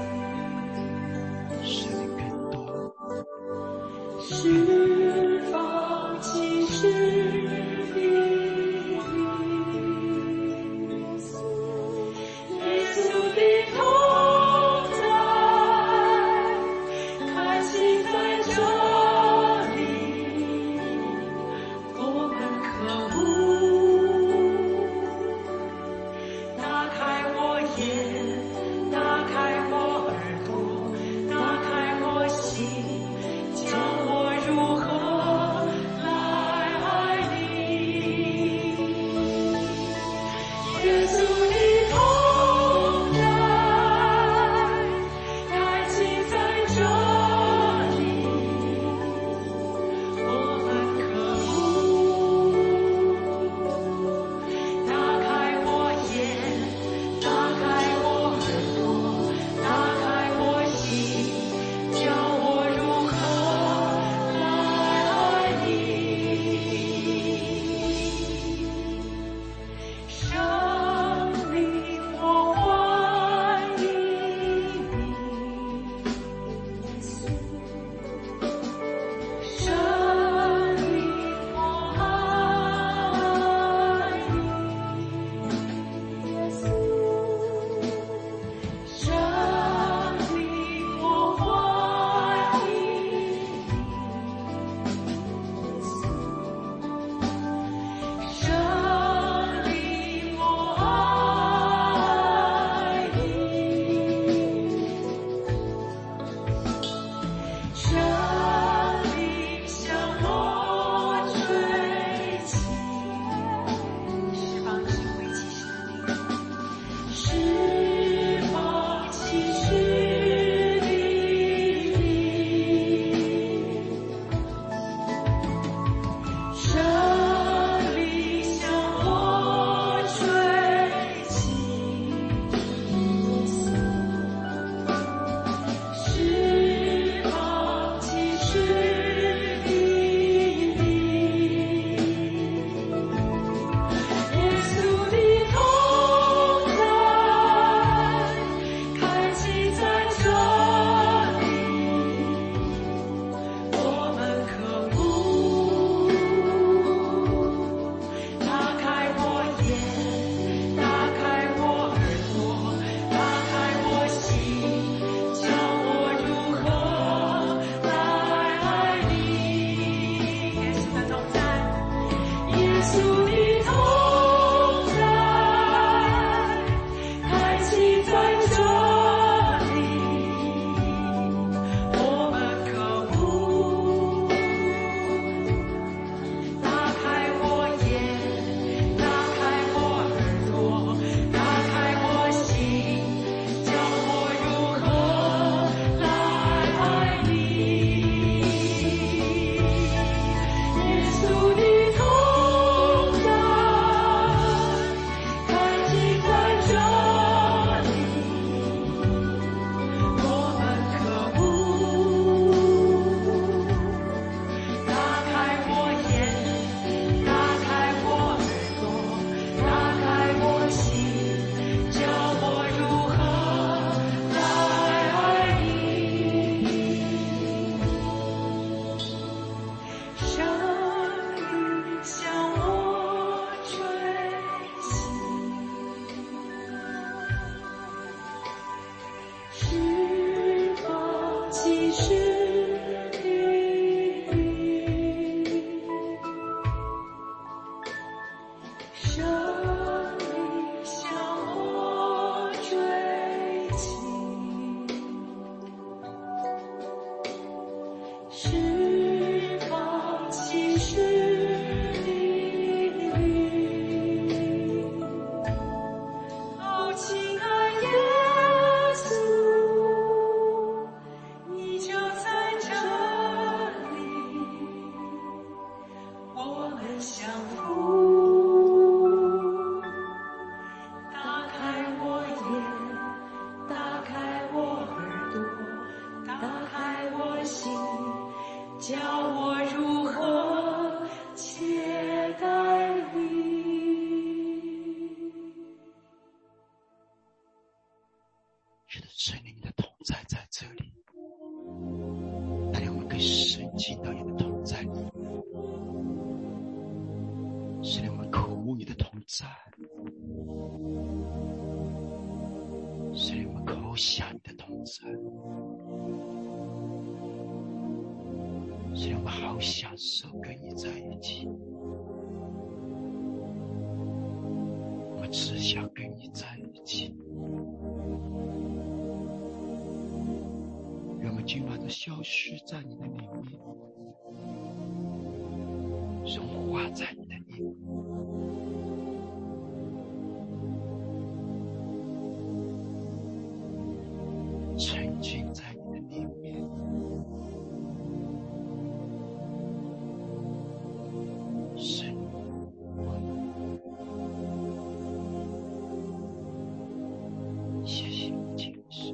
起， 生命更多， 释放气息。 我是的，圣灵的同在在这里，带领我们更深进到你的同在里，圣灵，我们渴慕你的同在，圣灵，我们口想你的同在，圣灵，我们好享受跟你在一起，我们只想跟你在一起。让我们今晚都消失在你的里面，融化在你的里面，沉浸在你的里面，神，谢谢你，天使。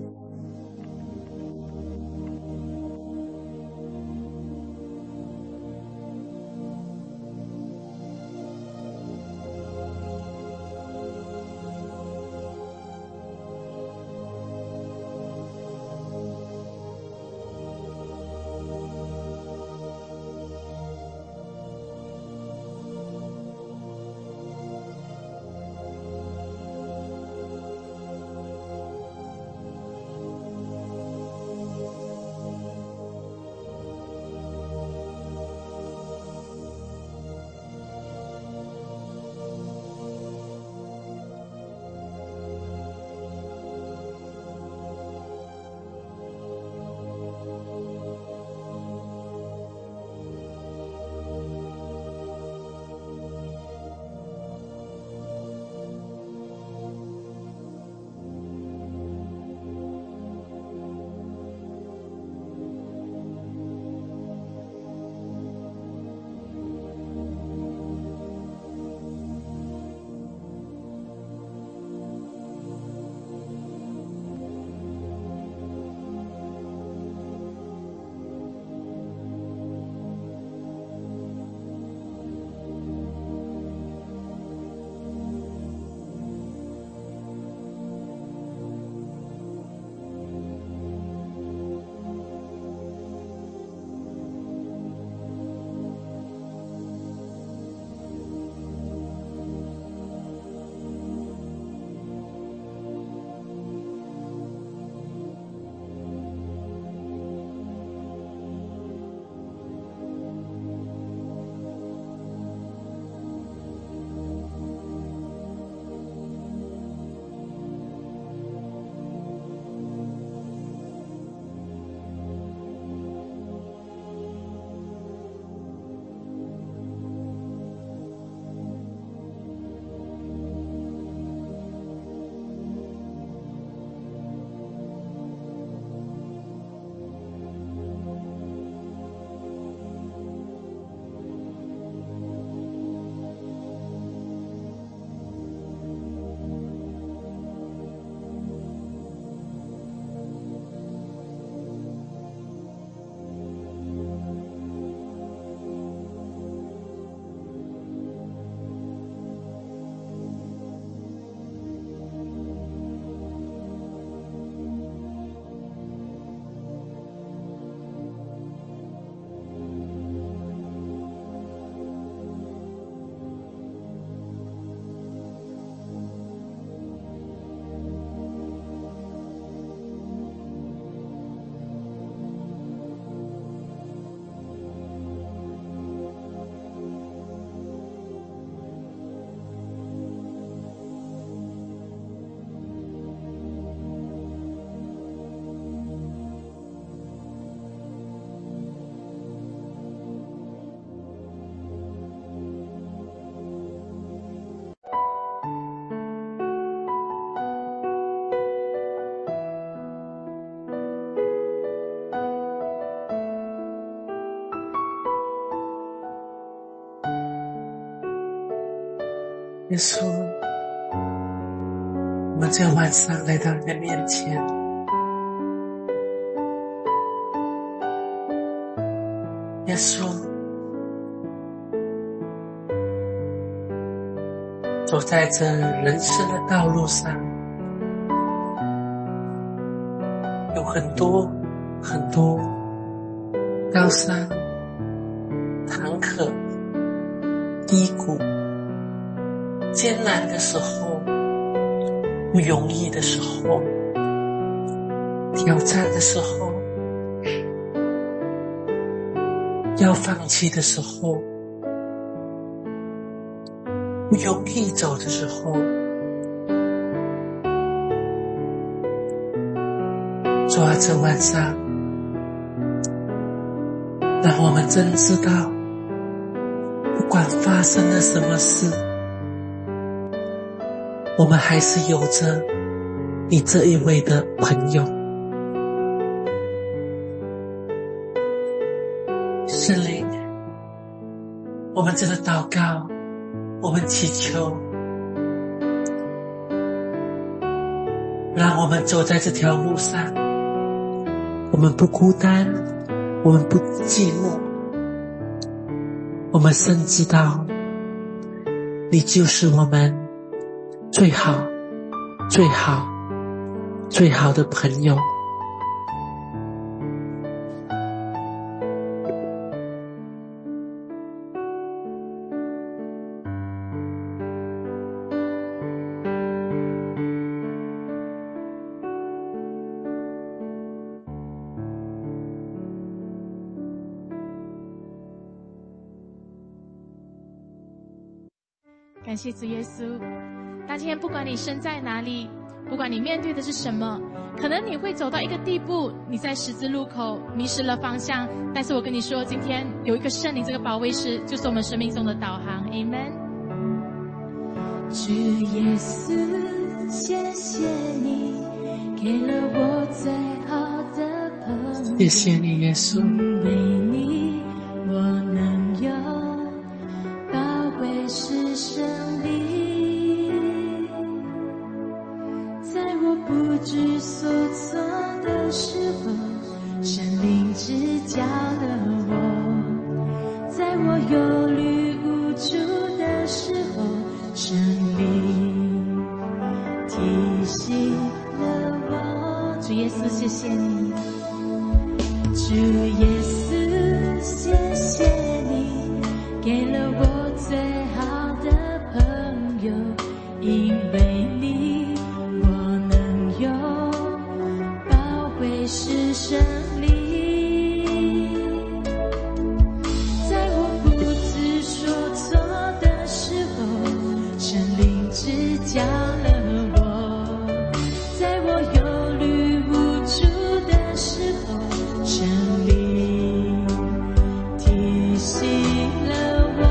耶稣，我们这晚上来到你的面前，耶稣，走在这人生的道路上， 有很多高山、坎坷、低谷、艰难的时候，不容易的时候，挑战的时候，要放弃的时候，不容易走的时候，主啊，这晚上让我们真知道，不管发生了什么事，我们还是有着你这一位的朋友。圣灵，我们真的祷告，我们祈求，让我们走在这条路上，我们不孤单，我们不寂寞，我们深知道你就是我们最好的朋友。 感谢主耶稣。今天不管你身在哪里，不管你面对的是什么，可能你会走到一个地步，你在十字路口迷失了方向，但是我跟你说，今天有一个圣灵这个保卫师，就是我们生命中的导航。 Amen。 主耶稣，谢谢你给了我最好的朋友， 谢谢你耶稣， 因为你我能有宝贵是生命，在我不知所措的时候，神灵指教了我，在我忧虑无助的时候，神灵提醒了我。主耶稣，谢谢你。主耶稣，谢谢你给了我最好的朋友，因为你我能有宝贵是生命，在我不知所措的时候，神灵指教了我，在我忧虑无助的时候，神灵提醒了我。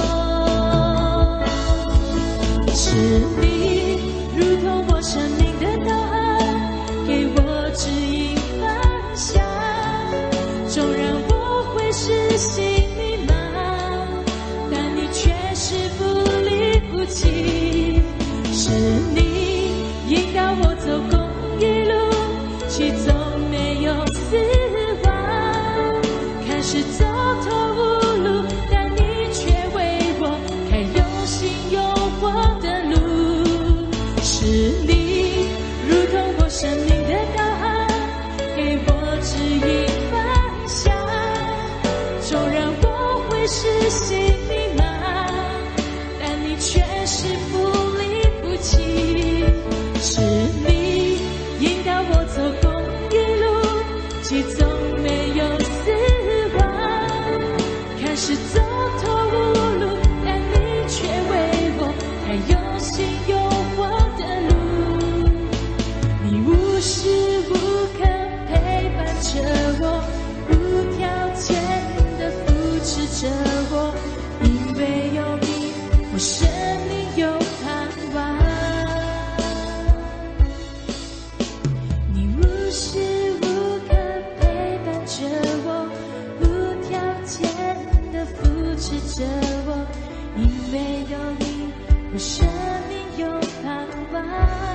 是你如同我生命的导航，给我指引方向，纵然我会是心迷茫，但你却是不离不弃。是你引导我走公义路，去走没有死亡，看似走投无路，但你却为我开有心有活的路。是你如同我生命的导航，给我指引方向，纵然我会是心迷茫，但你却是不离不弃。是你引导我走公义路，去走没有死亡，看似走投无路，但你却为我开有心有活的路。你无时无刻陪伴着我，无条件的扶持着我，因为有你，我生命有盼望。你无时无刻陪伴着我，无条件的扶持着我，因为有你，我生命有盼望，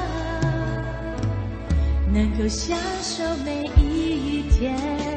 能够享受每一天。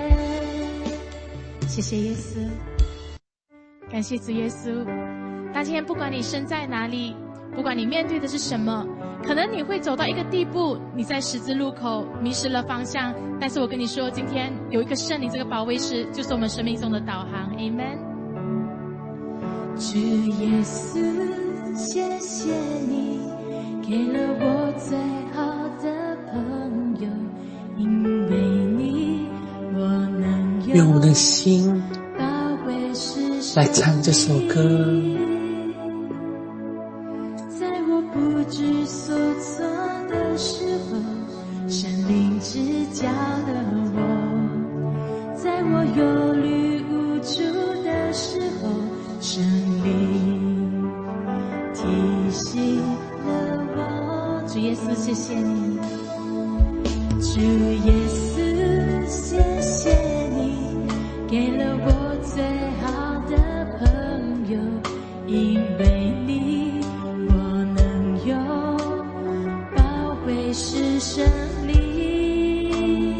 谢谢耶稣。 感谢主耶稣。今天不管你身在哪里，不管你面对的是什么， 可能你会走到一个地步，你在十字路口迷失了方向，但是我跟你说，今天有一个圣灵这个保卫师，就是我们生命中的导航。 Amen。 主耶稣，谢谢你给了我最好的朋友，因为你我能有用我们的心保卫世上来唱这首歌。 在我不知所措的时候，神灵指教了我；在我忧虑无助的时候，神灵提醒了我。主耶稣，谢谢你。主耶稣，谢谢你给了我最好的朋友，因为你我能有保卫是胜利。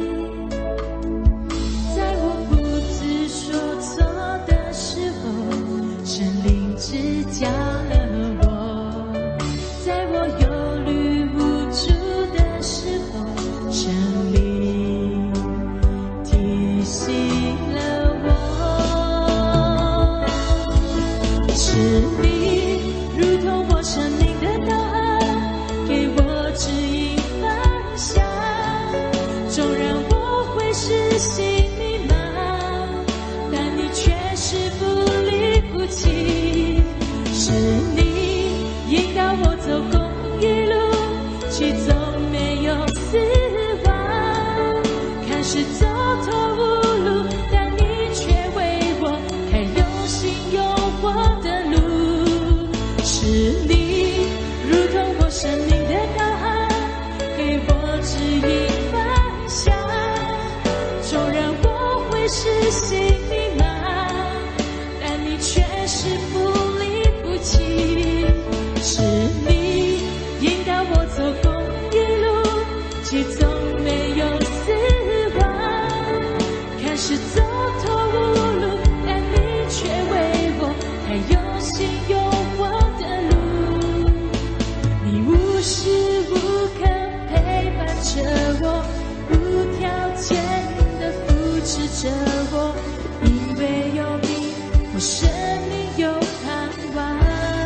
在我不知所措的时候，神灵指教了我；在我忧虑无助的时候，神灵提醒了我。是你如同我生命的导航，给我指引方向。纵然我会是心迷茫，但你却是不离不弃。是你引导我走公义路，去走没有死亡。看似走投无路，但你却为我开有心有我的路。是你如同我生命的导航，给我指引方向。纵然我会是心迷茫，但你却是不离不弃。是你引导我走公义路，去走没有死亡。看似走投无路，但你却为我还有心有我的路。你无时无刻陪伴着我，无条件的扶持着我，因为有你，我生命有盼望。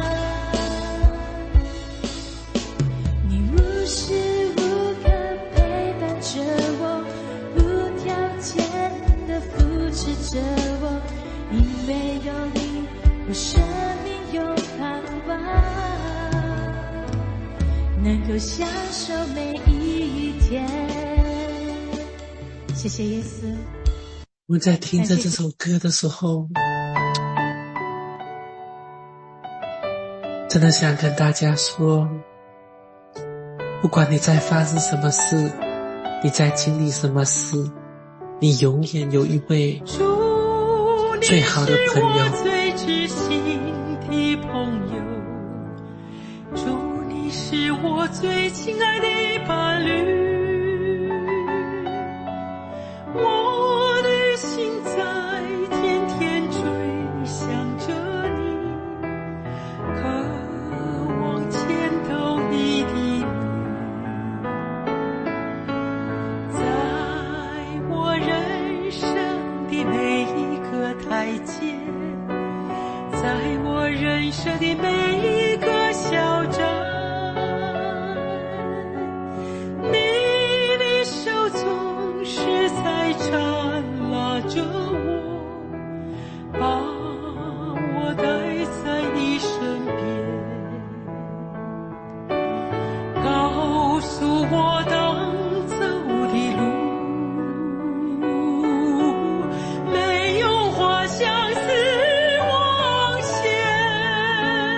你无时无刻陪伴着我，无条件的扶持着我，因为有你，我生命有盼望，能够享受每一天。谢谢耶稣。 我们在听着这首歌的时候，真的想跟大家说，不管你在发生什么事，你在经历什么事，你永远有一位最好的朋友。 最知心的朋友，主你是我最亲爱的伴侣。我的心在天天追想着你，渴望见到你的面。在我人生的每一个台阶，在我人生的每一个小站，你的手总是在缠拉着我，把我带在你身边，告诉我当走的路没有滑向死亡线。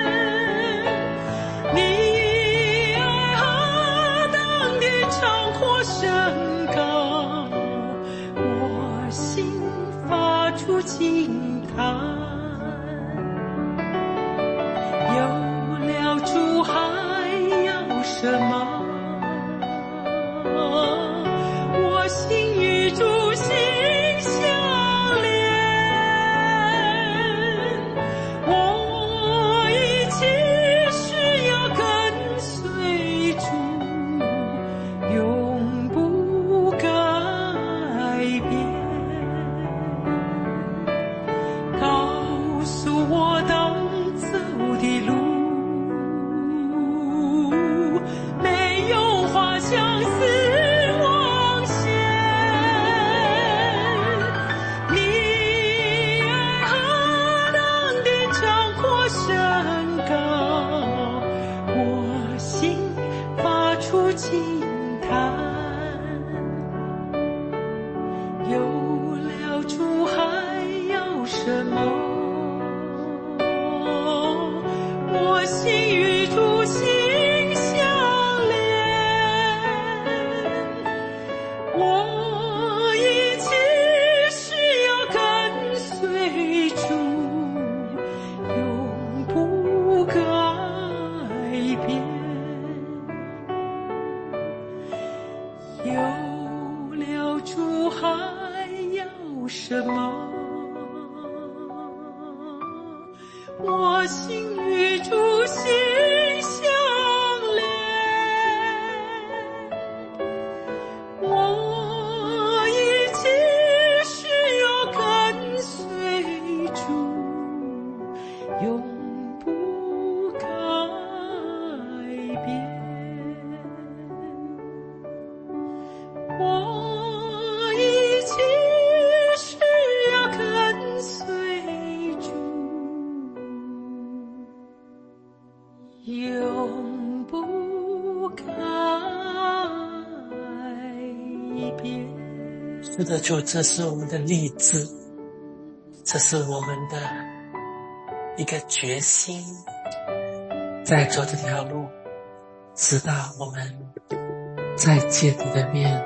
我一切是要跟随主，永不改变。有了主还要什么？我心与主心相连，我一切是要跟随主，永不改变。我一切是要跟随主，永不改变。 是的，主，这是我们的立志，这是我们的一个决心，在走这条路，直到我们再见你的面。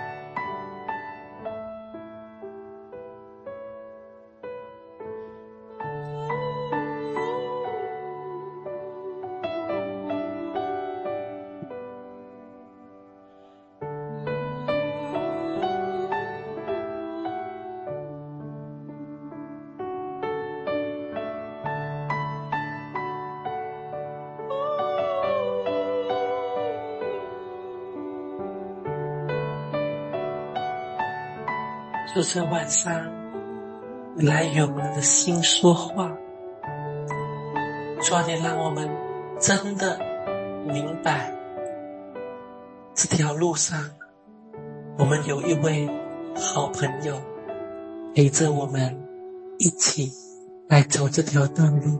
就这晚上来与我们的心说话，主啊，你让我们真的明白这条路上我们有一位好朋友陪着我们一起来走这条道路。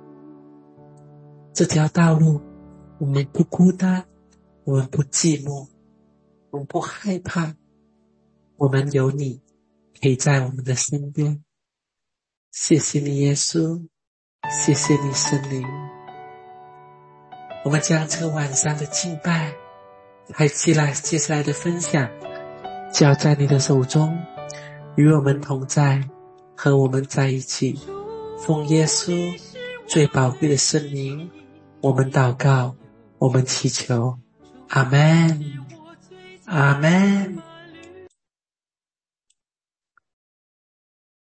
这条道路我们不孤单，我们不寂寞，我们不害怕，我们有你陪在我们的身边。谢谢你耶稣，谢谢你圣灵。我们将这个晚上的敬拜还接下来的分享交在你的手中，与我们同在，和我们在一起。奉耶稣最宝贵的圣灵，我们祷告，我们祈求，阿们，阿们。